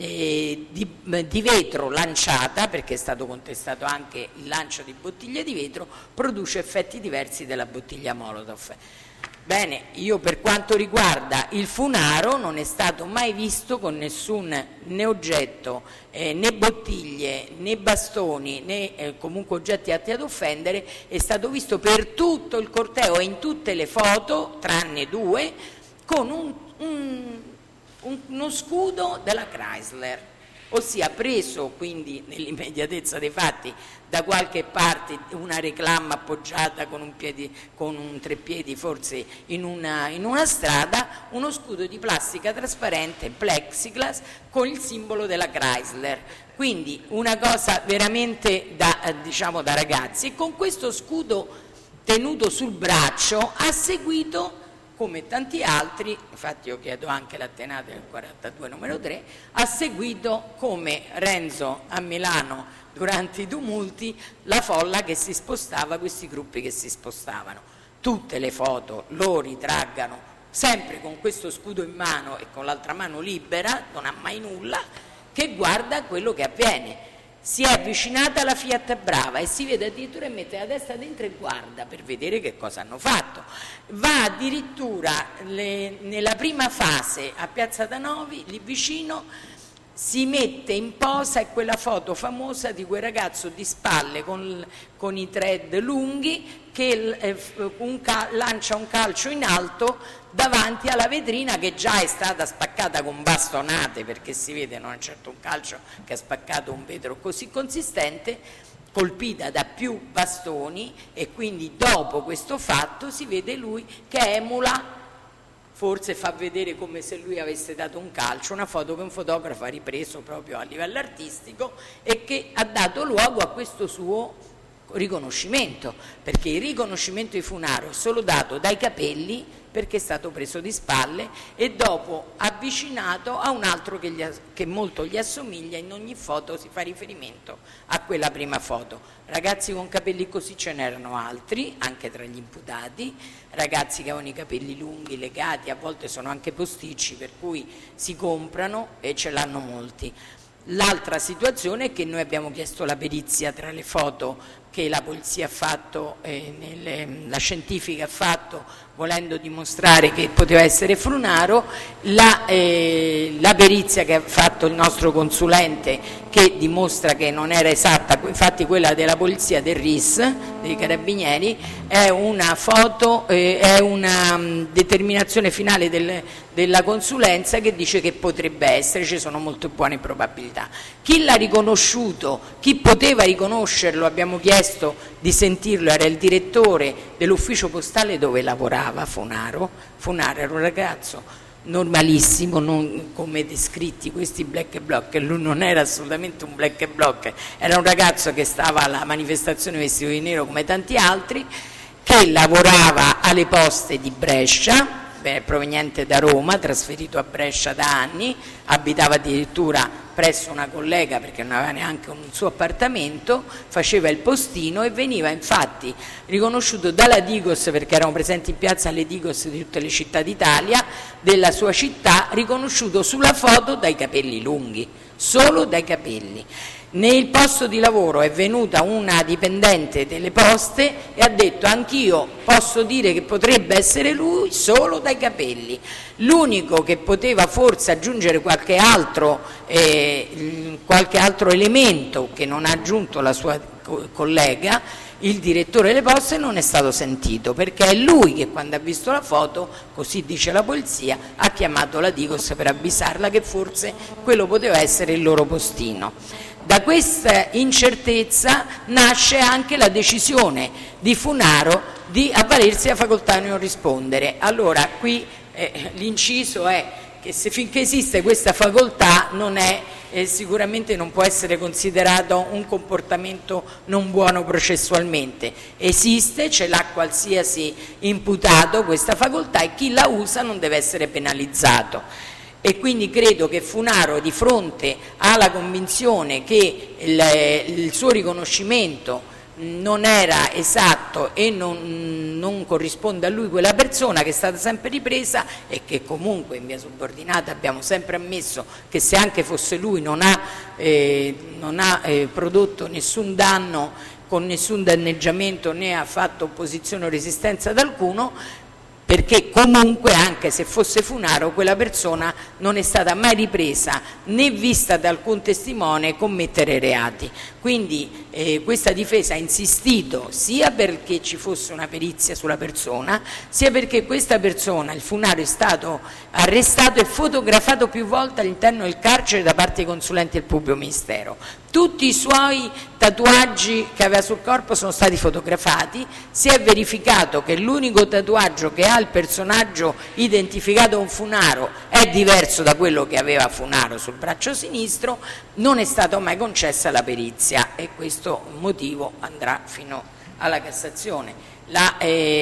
eh, di, di vetro lanciata, perché è stato contestato anche il lancio di bottiglie di vetro, produce effetti diversi della bottiglia Molotov. Bene, io per quanto riguarda il Funaro non è stato mai visto con nessun né oggetto, eh, né bottiglie, né bastoni, né eh, comunque oggetti atti ad offendere, è stato visto per tutto il corteo e in tutte le foto, tranne due, con un, un, un, uno scudo della Chrysler, ossia preso quindi nell'immediatezza dei fatti da qualche parte una reclama appoggiata con un, piedi, con un treppiedi forse in una, in una strada, uno scudo di plastica trasparente, plexiglass, con il simbolo della Chrysler. Quindi una cosa veramente da, eh, diciamo da ragazzi, e con questo scudo tenuto sul braccio ha seguito, come tanti altri, infatti io chiedo anche l'attenuata del quarantadue numero tre, ha seguito come Renzo a Milano durante i tumulti la folla che si spostava, questi gruppi che si spostavano. Tutte le foto lo ritraggano sempre con questo scudo in mano e con l'altra mano libera, non ha mai nulla, che guarda quello che avviene. Si è avvicinata alla Fiat Brava e si vede addirittura e mette la testa dentro e guarda per vedere che cosa hanno fatto. Va addirittura le, nella prima fase a Piazza Danovi, lì vicino, si mette in posa, è quella foto famosa di quel ragazzo di spalle con, con i thread lunghi che eh, un cal- lancia un calcio in alto davanti alla vetrina che già è stata spaccata con bastonate, perché si vede non è certo un calcio che ha spaccato un vetro così consistente, colpita da più bastoni, e quindi dopo questo fatto si vede lui che emula, forse fa vedere come se lui avesse dato un calcio, una foto che un fotografo ha ripreso proprio a livello artistico e che ha dato luogo a questo suo riconoscimento, perché il riconoscimento di Funaro è solo dato dai capelli, perché è stato preso di spalle e dopo avvicinato a un altro che, gli, che molto gli assomiglia. In ogni foto si fa riferimento a quella prima foto. Ragazzi con capelli così ce n'erano altri, anche tra gli imputati, ragazzi che avevano i capelli lunghi, legati, a volte sono anche posticci, per cui si comprano e ce l'hanno molti. L'altra situazione è che noi abbiamo chiesto la perizia tra le foto che la polizia ha fatto, eh, nelle, la scientifica ha fatto, volendo dimostrare che poteva essere Funaro, la, eh, la perizia che ha fatto il nostro consulente, che dimostra che non era esatta, infatti quella della polizia del R I S, dei Carabinieri, è una foto, eh, è una um, determinazione finale del, della consulenza che dice che potrebbe essere, ci sono molte buone probabilità. Chi l'ha riconosciuto, chi poteva riconoscerlo, abbiamo chiesto di sentirlo, era il direttore dell'ufficio postale dove lavorava Funaro. Funaro era un ragazzo normalissimo, non come descritti questi black bloc, lui non era assolutamente un black bloc, era un ragazzo che stava alla manifestazione vestito di nero come tanti altri, che lavorava alle poste di Brescia, beh, proveniente da Roma, trasferito a Brescia da anni, abitava addirittura presso una collega perché non aveva neanche un suo appartamento, faceva il postino e veniva infatti riconosciuto dalla Digos, perché erano presenti in piazza le Digos di tutte le città d'Italia, della sua città, riconosciuto sulla foto dai capelli lunghi, solo dai capelli. Nel posto di lavoro è venuta una dipendente delle poste e ha detto: anch'io posso dire che potrebbe essere lui solo dai capelli. L'unico che poteva forse aggiungere qualche altro, eh, qualche altro elemento che non ha aggiunto la sua collega, il direttore delle poste, non è stato sentito, perché è lui che quando ha visto la foto, così dice la polizia, ha chiamato la Digos per avvisarla che forse quello poteva essere il loro postino. Da questa incertezza nasce anche la decisione di Funaro di avvalersi della facoltà di non rispondere. Allora qui eh, l'inciso è che se finché esiste questa facoltà non è, eh, sicuramente non può essere considerato un comportamento non buono processualmente. Esiste, ce l'ha qualsiasi imputato questa facoltà e chi la usa non deve essere penalizzato. E quindi credo che Funaro, di fronte alla convinzione che il, il suo riconoscimento non era esatto e non, non corrisponde a lui quella persona, che è stata sempre ripresa e che comunque in via subordinata abbiamo sempre ammesso che se anche fosse lui non ha, eh, non ha eh, prodotto nessun danno con nessun danneggiamento né ha fatto opposizione o resistenza ad alcuno, perché comunque anche se fosse Funaro quella persona non è stata mai ripresa né vista da alcun testimone commettere reati. Quindi eh, questa difesa ha insistito sia perché ci fosse una perizia sulla persona, sia perché questa persona, il Funaro, è stato arrestato e fotografato più volte all'interno del carcere da parte dei consulenti del pubblico ministero. Tutti i suoi tatuaggi che aveva sul corpo sono stati fotografati, si è verificato che l'unico tatuaggio che ha il personaggio identificato con Funaro è diverso da quello che aveva Funaro sul braccio sinistro, non è stata mai concessa la perizia e questo motivo andrà fino alla Cassazione. La,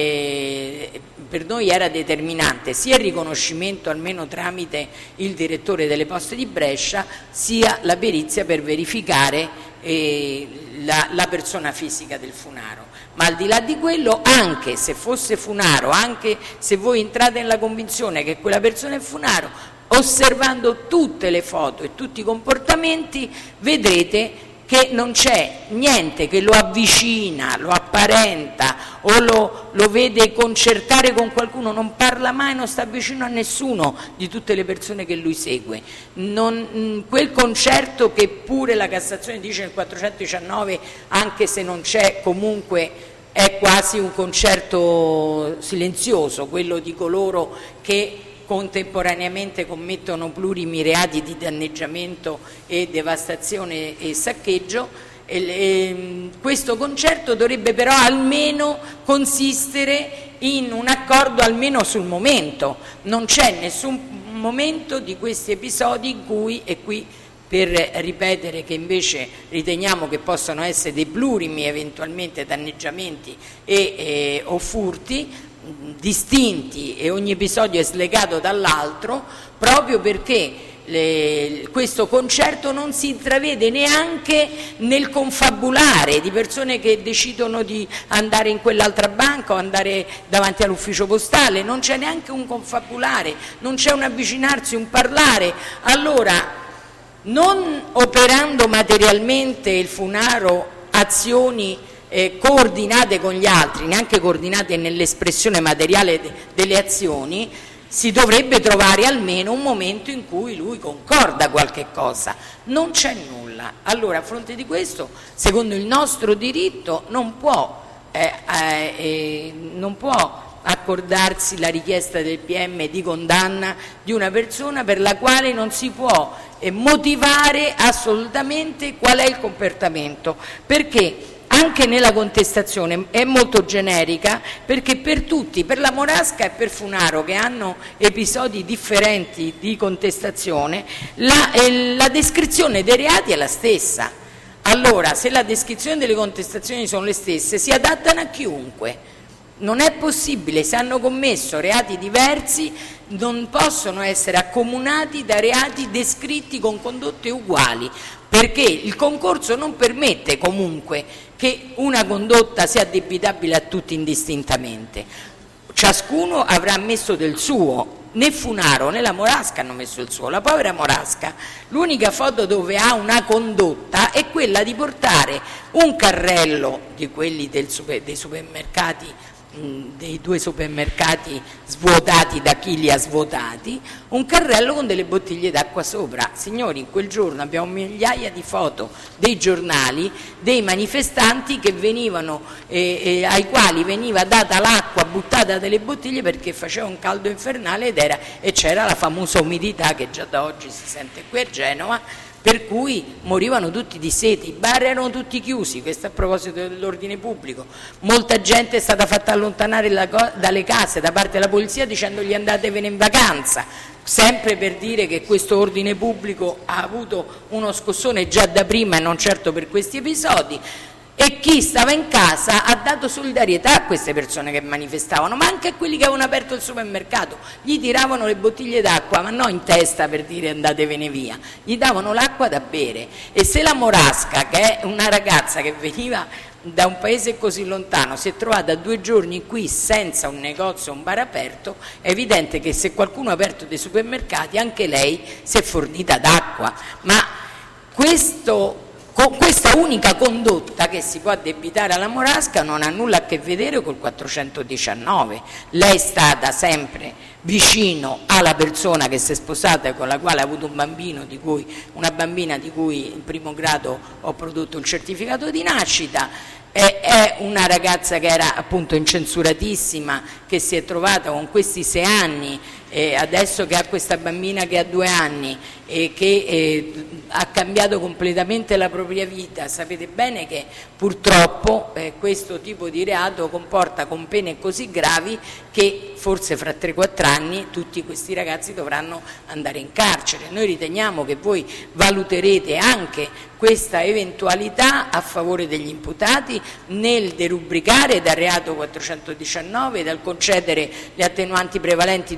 eh, per noi era determinante sia il riconoscimento, almeno tramite il direttore delle poste di Brescia, sia la perizia per verificare eh, la, la persona fisica del funaro. Ma al di là di quello, anche se fosse funaro, anche se voi entrate nella convinzione che quella persona è funaro, osservando tutte le foto e tutti i comportamenti vedrete che non c'è niente che lo avvicina, lo apparenta o lo, lo vede concertare con qualcuno, non parla mai, non sta vicino a nessuno di tutte le persone che lui segue. Non, quel concerto che pure la Cassazione dice nel quattrocentodiciannove, anche se non c'è, comunque è quasi un concerto silenzioso, quello di coloro che contemporaneamente commettono plurimi reati di danneggiamento e devastazione e saccheggio. E, e, questo concerto dovrebbe però almeno consistere in un accordo almeno sul momento. Non c'è nessun momento di questi episodi in cui, e qui per ripetere che invece riteniamo che possano essere dei plurimi eventualmente danneggiamenti e, e, o furti distinti, e ogni episodio è slegato dall'altro, proprio perché le, questo concerto non si intravede neanche nel confabulare di persone che decidono di andare in quell'altra banca o andare davanti all'ufficio postale, non c'è neanche un confabulare, non c'è un avvicinarsi, un parlare. Allora, non operando materialmente il funaro azioni Eh, coordinate con gli altri, neanche coordinate nell'espressione materiale de- delle azioni, si dovrebbe trovare almeno un momento in cui lui concorda qualche cosa. Non c'è nulla. Allora, a fronte di questo, secondo il nostro diritto, non può, eh, eh, eh, non può accordarsi la richiesta del P M di condanna di una persona per la quale non si può eh, motivare assolutamente qual è il comportamento, perché anche nella contestazione è molto generica, perché per tutti, per la Morasca e per Funaro, che hanno episodi differenti di contestazione, la, eh, la descrizione dei reati è la stessa. Allora, se la descrizione delle contestazioni sono le stesse, si adattano a chiunque. Non è possibile, se hanno commesso reati diversi non possono essere accomunati da reati descritti con condotte uguali, perché il concorso non permette comunque che una condotta sia addebitabile a tutti indistintamente. Ciascuno avrà messo del suo, né Funaro né la Morasca hanno messo il suo. La povera Morasca, l'unica foto dove ha una condotta è quella di portare un carrello di quelli del super, dei supermercati, dei due supermercati svuotati da chi li ha svuotati, un carrello con delle bottiglie d'acqua sopra. Signori, in quel giorno abbiamo migliaia di foto dei giornali dei manifestanti che venivano eh, eh, ai quali veniva data l'acqua buttata delle bottiglie perché faceva un caldo infernale ed era, e c'era la famosa umidità che già da oggi si sente qui a Genova, per cui morivano tutti di sete, i bar erano tutti chiusi. Questo a proposito dell'ordine pubblico. Molta gente è stata fatta allontanare la, dalle case da parte della polizia dicendogli andatevene in vacanza, sempre per dire che questo ordine pubblico ha avuto uno scossone già da prima e non certo per questi episodi. E chi stava in casa ha dato solidarietà a queste persone che manifestavano, ma anche a quelli che avevano aperto il supermercato. Gli tiravano le bottiglie d'acqua, ma non in testa per dire andatevene via, gli davano l'acqua da bere. E se la Morasca, che è una ragazza che veniva da un paese così lontano, si è trovata due giorni qui senza un negozio o un bar aperto, è evidente che se qualcuno ha aperto dei supermercati anche lei si è fornita d'acqua. Ma questo... Con questa unica condotta che si può addebitare alla Morasca non ha nulla a che vedere col quattrocentodiciannove. Lei è stata sempre vicino alla persona che si è sposata e con la quale ha avuto un bambino, di cui, una bambina di cui in primo grado ho prodotto il certificato di nascita. È una ragazza che era appunto incensuratissima, che si è trovata con questi sei anni, eh, adesso che ha questa bambina che ha due anni e che eh, ha cambiato completamente la propria vita. Sapete bene che purtroppo eh, questo tipo di reato comporta con pene così gravi che forse fra tre quattro anni tutti questi ragazzi dovranno andare in carcere. Noi riteniamo che voi valuterete anche questa eventualità a favore degli imputati nel derubricare dal reato quattrocentodiciannove, dal concedere le attenuanti prevalenti dove è possibile,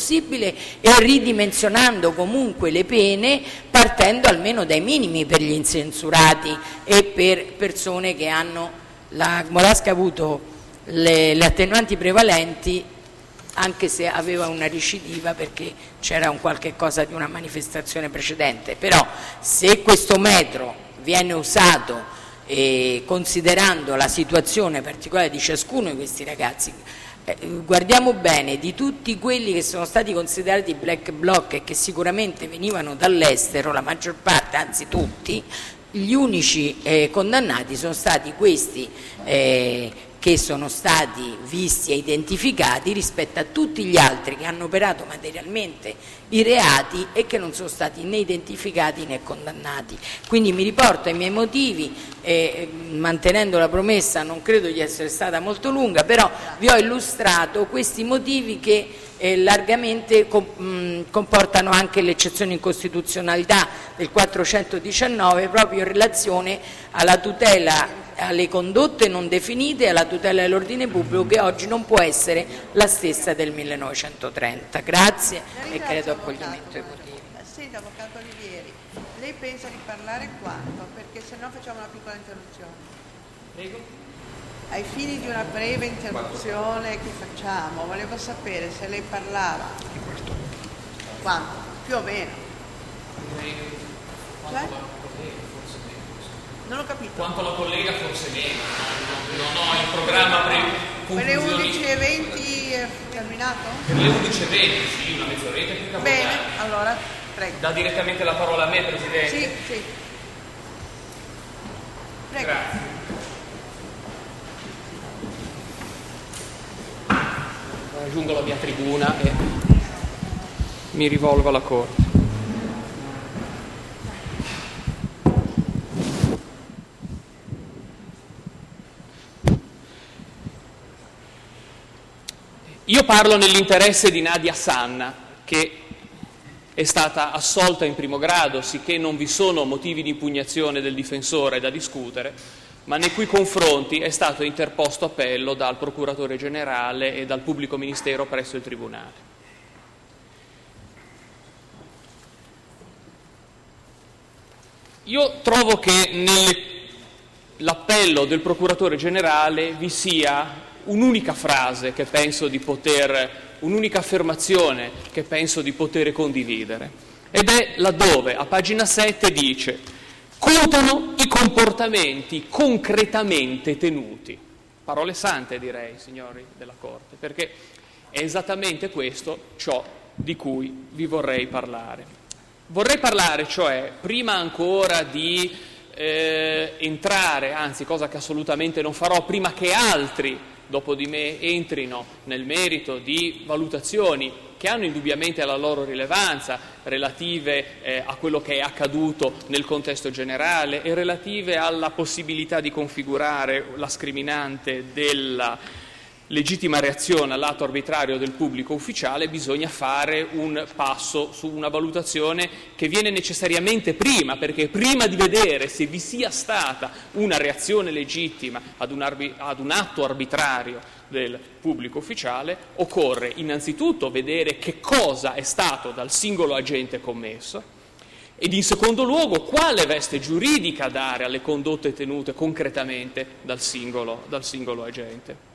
possibile e ridimensionando comunque le pene, partendo almeno dai minimi per gli incensurati e per persone che hanno, la Molasca ha avuto le, le attenuanti prevalenti, anche se aveva una recidiva perché c'era un qualche cosa di una manifestazione precedente. Però se questo metro viene usato eh, considerando la situazione particolare di ciascuno di questi ragazzi, eh, guardiamo bene, di tutti quelli che sono stati considerati black bloc e che sicuramente venivano dall'estero, la maggior parte, anzi tutti, gli unici eh, condannati sono stati questi eh, che sono stati visti e identificati rispetto a tutti gli altri che hanno operato materialmente i reati e che non sono stati né identificati né condannati. Quindi mi riporto ai miei motivi, eh, mantenendo la promessa, non credo di essere stata molto lunga, però vi ho illustrato questi motivi che eh, largamente com- mh, comportano anche l'eccezione di incostituzionalità del quattrocentodiciannove proprio in relazione alla tutela alle condotte non definite e alla tutela dell'ordine pubblico, che oggi non può essere la stessa del millenovecentotrenta. Grazie e credo accoglimento dei motivi. Senta, Avvocato Olivieri, lei pensa di parlare quanto? Perché se no facciamo una piccola interruzione. Prego. Ai fini di una breve interruzione che facciamo, volevo sapere se lei parlava. Quanto? Più o meno. Cioè? Non ho capito. Quanto la collega forse meno, non ho in programma pre- Per le conclusioni. undici e venti è terminato? Per le undici e venti, sì, una mezz'oretta più che Bene, allora, prego. Dà direttamente la parola a me, Presidente. Sì, sì. Prego. Grazie. Raggiungo la mia tribuna e mi rivolgo alla Corte. Io parlo nell'interesse di Nadia Sanna, che è stata assolta in primo grado, sicché non vi sono motivi di impugnazione del difensore da discutere, ma nei cui confronti è stato interposto appello dal Procuratore Generale e dal Pubblico Ministero presso il Tribunale. Io trovo che nell'appello del Procuratore Generale vi sia un'unica frase che penso di poter, un'unica affermazione che penso di poter condividere, ed è laddove a pagina sette dice: contano i comportamenti concretamente tenuti. Parole sante, direi, signori della Corte, perché è esattamente questo ciò di cui vi vorrei parlare. Vorrei parlare, cioè, prima ancora di eh, entrare, anzi, cosa che assolutamente non farò, prima che altri dopo di me entrino nel merito di valutazioni che hanno indubbiamente la loro rilevanza, relative eh, a quello che è accaduto nel contesto generale e relative alla possibilità di configurare la scriminante della legittima reazione all'atto arbitrario del pubblico ufficiale, bisogna fare un passo su una valutazione che viene necessariamente prima, perché prima di vedere se vi sia stata una reazione legittima ad un, arbi- ad un atto arbitrario del pubblico ufficiale, occorre innanzitutto vedere che cosa è stato dal singolo agente commesso ed in secondo luogo quale veste giuridica dare alle condotte tenute concretamente dal singolo, dal singolo agente.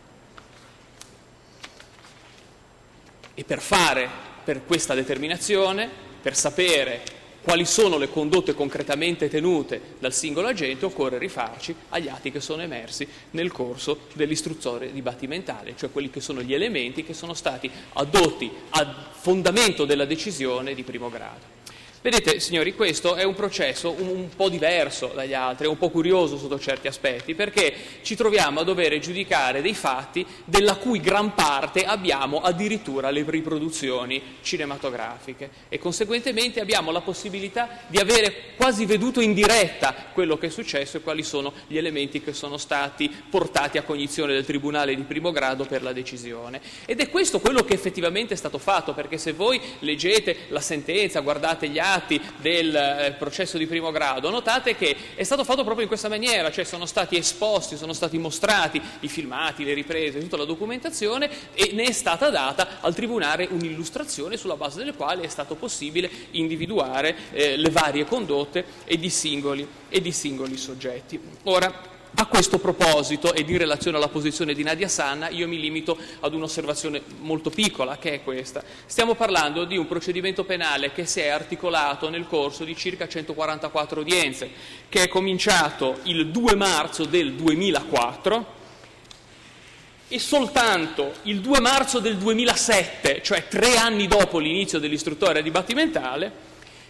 E per fare, per questa determinazione, per sapere quali sono le condotte concretamente tenute dal singolo agente, occorre rifarci agli atti che sono emersi nel corso dell'istruzione dibattimentale, cioè quelli che sono gli elementi che sono stati addotti a fondamento della decisione di primo grado. Vedete, signori, questo è un processo un, un po' diverso dagli altri, è un po' curioso sotto certi aspetti, perché ci troviamo a dover giudicare dei fatti della cui gran parte abbiamo addirittura le riproduzioni cinematografiche e conseguentemente abbiamo la possibilità di avere quasi veduto in diretta quello che è successo e quali sono gli elementi che sono stati portati a cognizione del Tribunale di primo grado per la decisione. Ed è questo quello che effettivamente è stato fatto, perché se voi leggete la sentenza, guardate gli atti, magistrati del eh, processo di primo grado, notate che è stato fatto proprio in questa maniera, cioè sono stati esposti, sono stati mostrati i filmati, le riprese, tutta la documentazione, e ne è stata data al Tribunale un'illustrazione sulla base delle quali è stato possibile individuare eh, le varie condotte e di singoli, e di singoli soggetti. Ora, a questo proposito ed in relazione alla posizione di Nadia Sanna, io mi limito ad un'osservazione molto piccola, che è questa. Stiamo parlando di un procedimento penale che si è articolato nel corso di circa centoquarantaquattro udienze, che è cominciato il due marzo del duemilaquattro e soltanto il due marzo del duemilasette, cioè tre anni dopo l'inizio dell'istruttoria dibattimentale,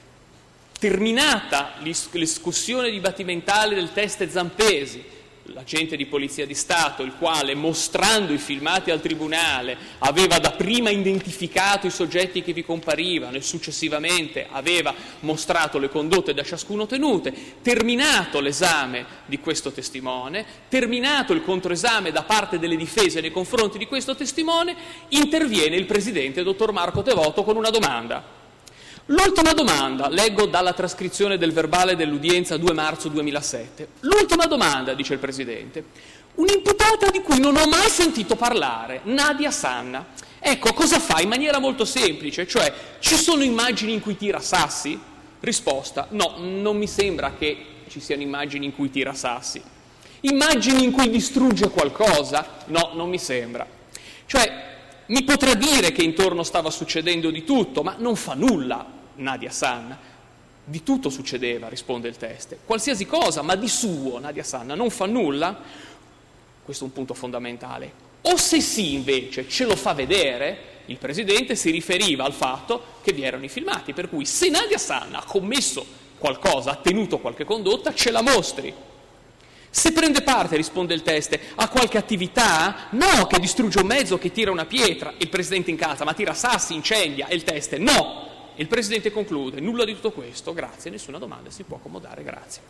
terminata l'escussione dibattimentale del test Zampesi, l'agente di Polizia di Stato, il quale, mostrando i filmati al Tribunale, aveva dapprima identificato i soggetti che vi comparivano e successivamente aveva mostrato le condotte da ciascuno tenute, terminato l'esame di questo testimone, terminato il controesame da parte delle difese nei confronti di questo testimone, interviene il Presidente, dottor Marco Tevoto, con una domanda. L'ultima domanda, leggo dalla trascrizione del verbale dell'udienza due marzo duemilasette. L'ultima domanda, dice il Presidente, un'imputata di cui non ho mai sentito parlare, Nadia Sanna. Ecco, cosa fa? In maniera molto semplice, cioè, ci sono immagini in cui tira sassi? Risposta, no, non mi sembra che ci siano immagini in cui tira sassi. Immagini in cui distrugge qualcosa? No, non mi sembra. Cioè, mi potrà dire che intorno stava succedendo di tutto, ma non fa nulla Nadia Sanna. Di tutto succedeva, risponde il test. Qualsiasi cosa, ma di suo Nadia Sanna non fa nulla? Questo è un punto fondamentale. O se sì, invece, ce lo fa vedere, il Presidente si riferiva al fatto che vi erano i filmati, per cui se Nadia Sanna ha commesso qualcosa, ha tenuto qualche condotta, ce la mostri. Se prende parte, risponde il test, a qualche attività? No, che distrugge un mezzo, che tira una pietra, il Presidente incalza, ma tira sassi, incendia, e il test no. Il Presidente conclude, nulla di tutto questo, grazie, nessuna domanda, si può accomodare, grazie.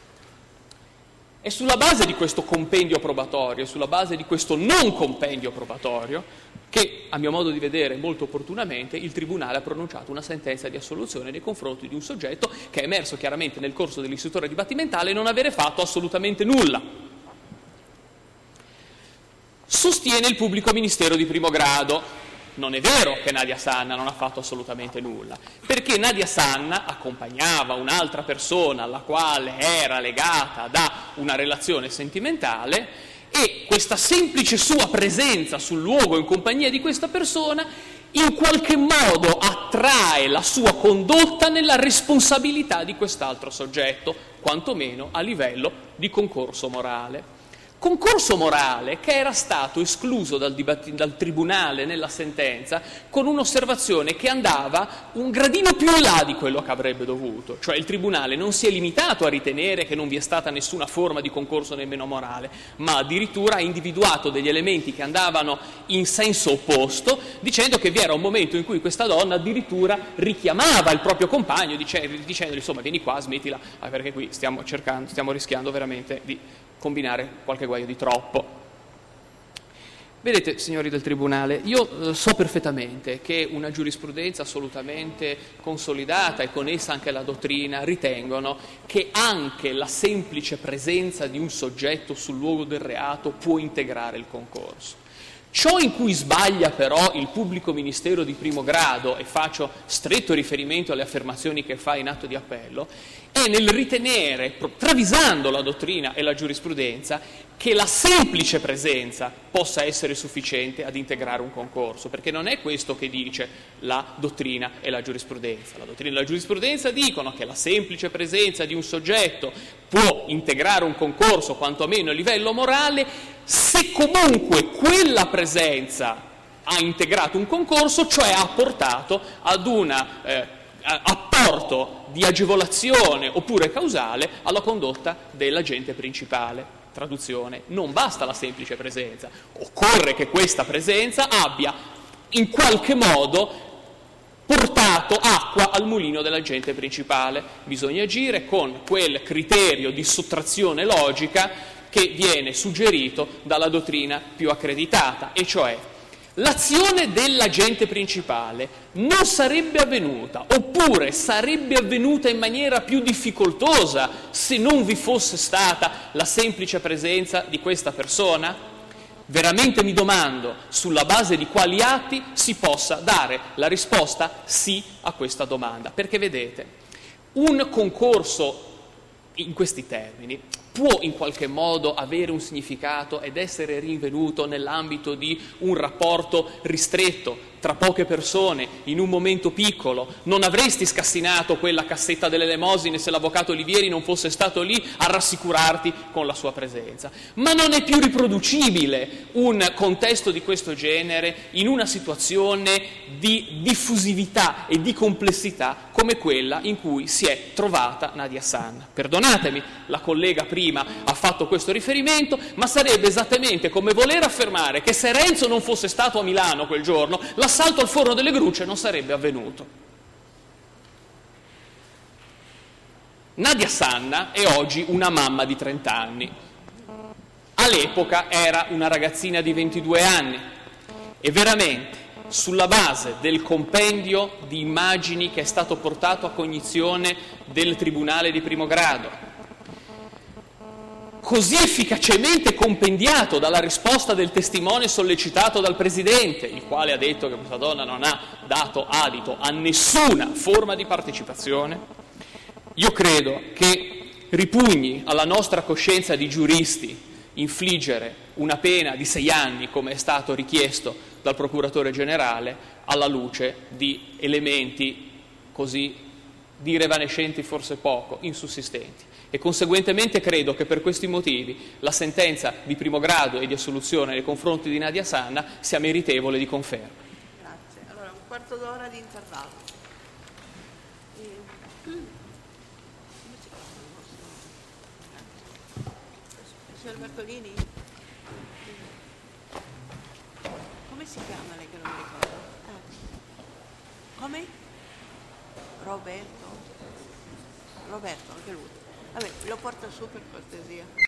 È sulla base di questo compendio probatorio, sulla base di questo non compendio probatorio, che, a mio modo di vedere molto opportunamente, il Tribunale ha pronunciato una sentenza di assoluzione nei confronti di un soggetto che è emerso chiaramente nel corso dell'istruttoria dibattimentale non avere fatto assolutamente nulla. Sostiene il pubblico ministero di primo grado. Non è vero che Nadia Sanna non ha fatto assolutamente nulla, perché Nadia Sanna accompagnava un'altra persona alla quale era legata da una relazione sentimentale e questa semplice sua presenza sul luogo in compagnia di questa persona in qualche modo attrae la sua condotta nella responsabilità di quest'altro soggetto, quantomeno a livello di concorso morale. Concorso morale che era stato escluso dal, dibatti- dal Tribunale nella sentenza con un'osservazione che andava un gradino più in là di quello che avrebbe dovuto, cioè il Tribunale non si è limitato a ritenere che non vi è stata nessuna forma di concorso nemmeno morale, ma addirittura ha individuato degli elementi che andavano in senso opposto, dicendo che vi era un momento in cui questa donna addirittura richiamava il proprio compagno dice- dicendogli insomma vieni qua, smettila, perché qui stiamo cercando, stiamo rischiando veramente di combinare qualche guaio di troppo. Vedete, signori del Tribunale, io eh, so perfettamente che una giurisprudenza assolutamente consolidata e con essa anche la dottrina ritengono che anche la semplice presenza di un soggetto sul luogo del reato può integrare il concorso. Ciò in cui sbaglia però il pubblico ministero di primo grado, e faccio stretto riferimento alle affermazioni che fa in atto di appello, è nel ritenere, travisando la dottrina e la giurisprudenza, che la semplice presenza possa essere sufficiente ad integrare un concorso, perché non è questo che dice la dottrina e la giurisprudenza. La dottrina e la giurisprudenza dicono che la semplice presenza di un soggetto può integrare un concorso, quantomeno a livello morale, se comunque quella presenza ha integrato un concorso, cioè ha portato ad un eh, apporto di agevolazione oppure causale alla condotta dell'agente principale. Traduzione, non basta la semplice presenza, occorre che questa presenza abbia in qualche modo portato acqua al mulino dell'agente principale. Bisogna agire con quel criterio di sottrazione logica che viene suggerito dalla dottrina più accreditata, e cioè l'azione dell'agente principale non sarebbe avvenuta, oppure sarebbe avvenuta in maniera più difficoltosa se non vi fosse stata la semplice presenza di questa persona? Veramente mi domando sulla base di quali atti si possa dare la risposta sì a questa domanda. Perché vedete, un concorso in questi termini può in qualche modo avere un significato ed essere rinvenuto nell'ambito di un rapporto ristretto tra poche persone in un momento piccolo. Non avresti scassinato quella cassetta delle elemosine se l'avvocato Olivieri non fosse stato lì a rassicurarti con la sua presenza. Ma non è più riproducibile un contesto di questo genere in una situazione di diffusività e di complessità come quella in cui si è trovata Nadia Sanna. Perdonatemi, la collega prima ha fatto questo riferimento, ma sarebbe esattamente come voler affermare che se Renzo non fosse stato a Milano quel giorno, l'assalto al Forno delle Grucce non sarebbe avvenuto. Nadia Sanna è oggi una mamma di trenta anni. All'epoca era una ragazzina di ventidue anni e veramente, sulla base del compendio di immagini che è stato portato a cognizione del Tribunale di primo grado, così efficacemente compendiato dalla risposta del testimone sollecitato dal Presidente, il quale ha detto che questa donna non ha dato adito a nessuna forma di partecipazione, io credo che ripugni alla nostra coscienza di giuristi infliggere una pena di sei anni, come è stato richiesto dal Procuratore Generale, alla luce di elementi così dire evanescenti forse poco, insussistenti. E conseguentemente credo che per questi motivi la sentenza di primo grado e di assoluzione nei confronti di Nadia Sanna sia meritevole di conferma. Grazie. Allora, un quarto d'ora di intervallo. Signor Bartolini? Come si chiama lei che non mi ricordo? Eh. Come? Roberto? Roberto, anche lui. Vabbè, lo porta su per cortesia.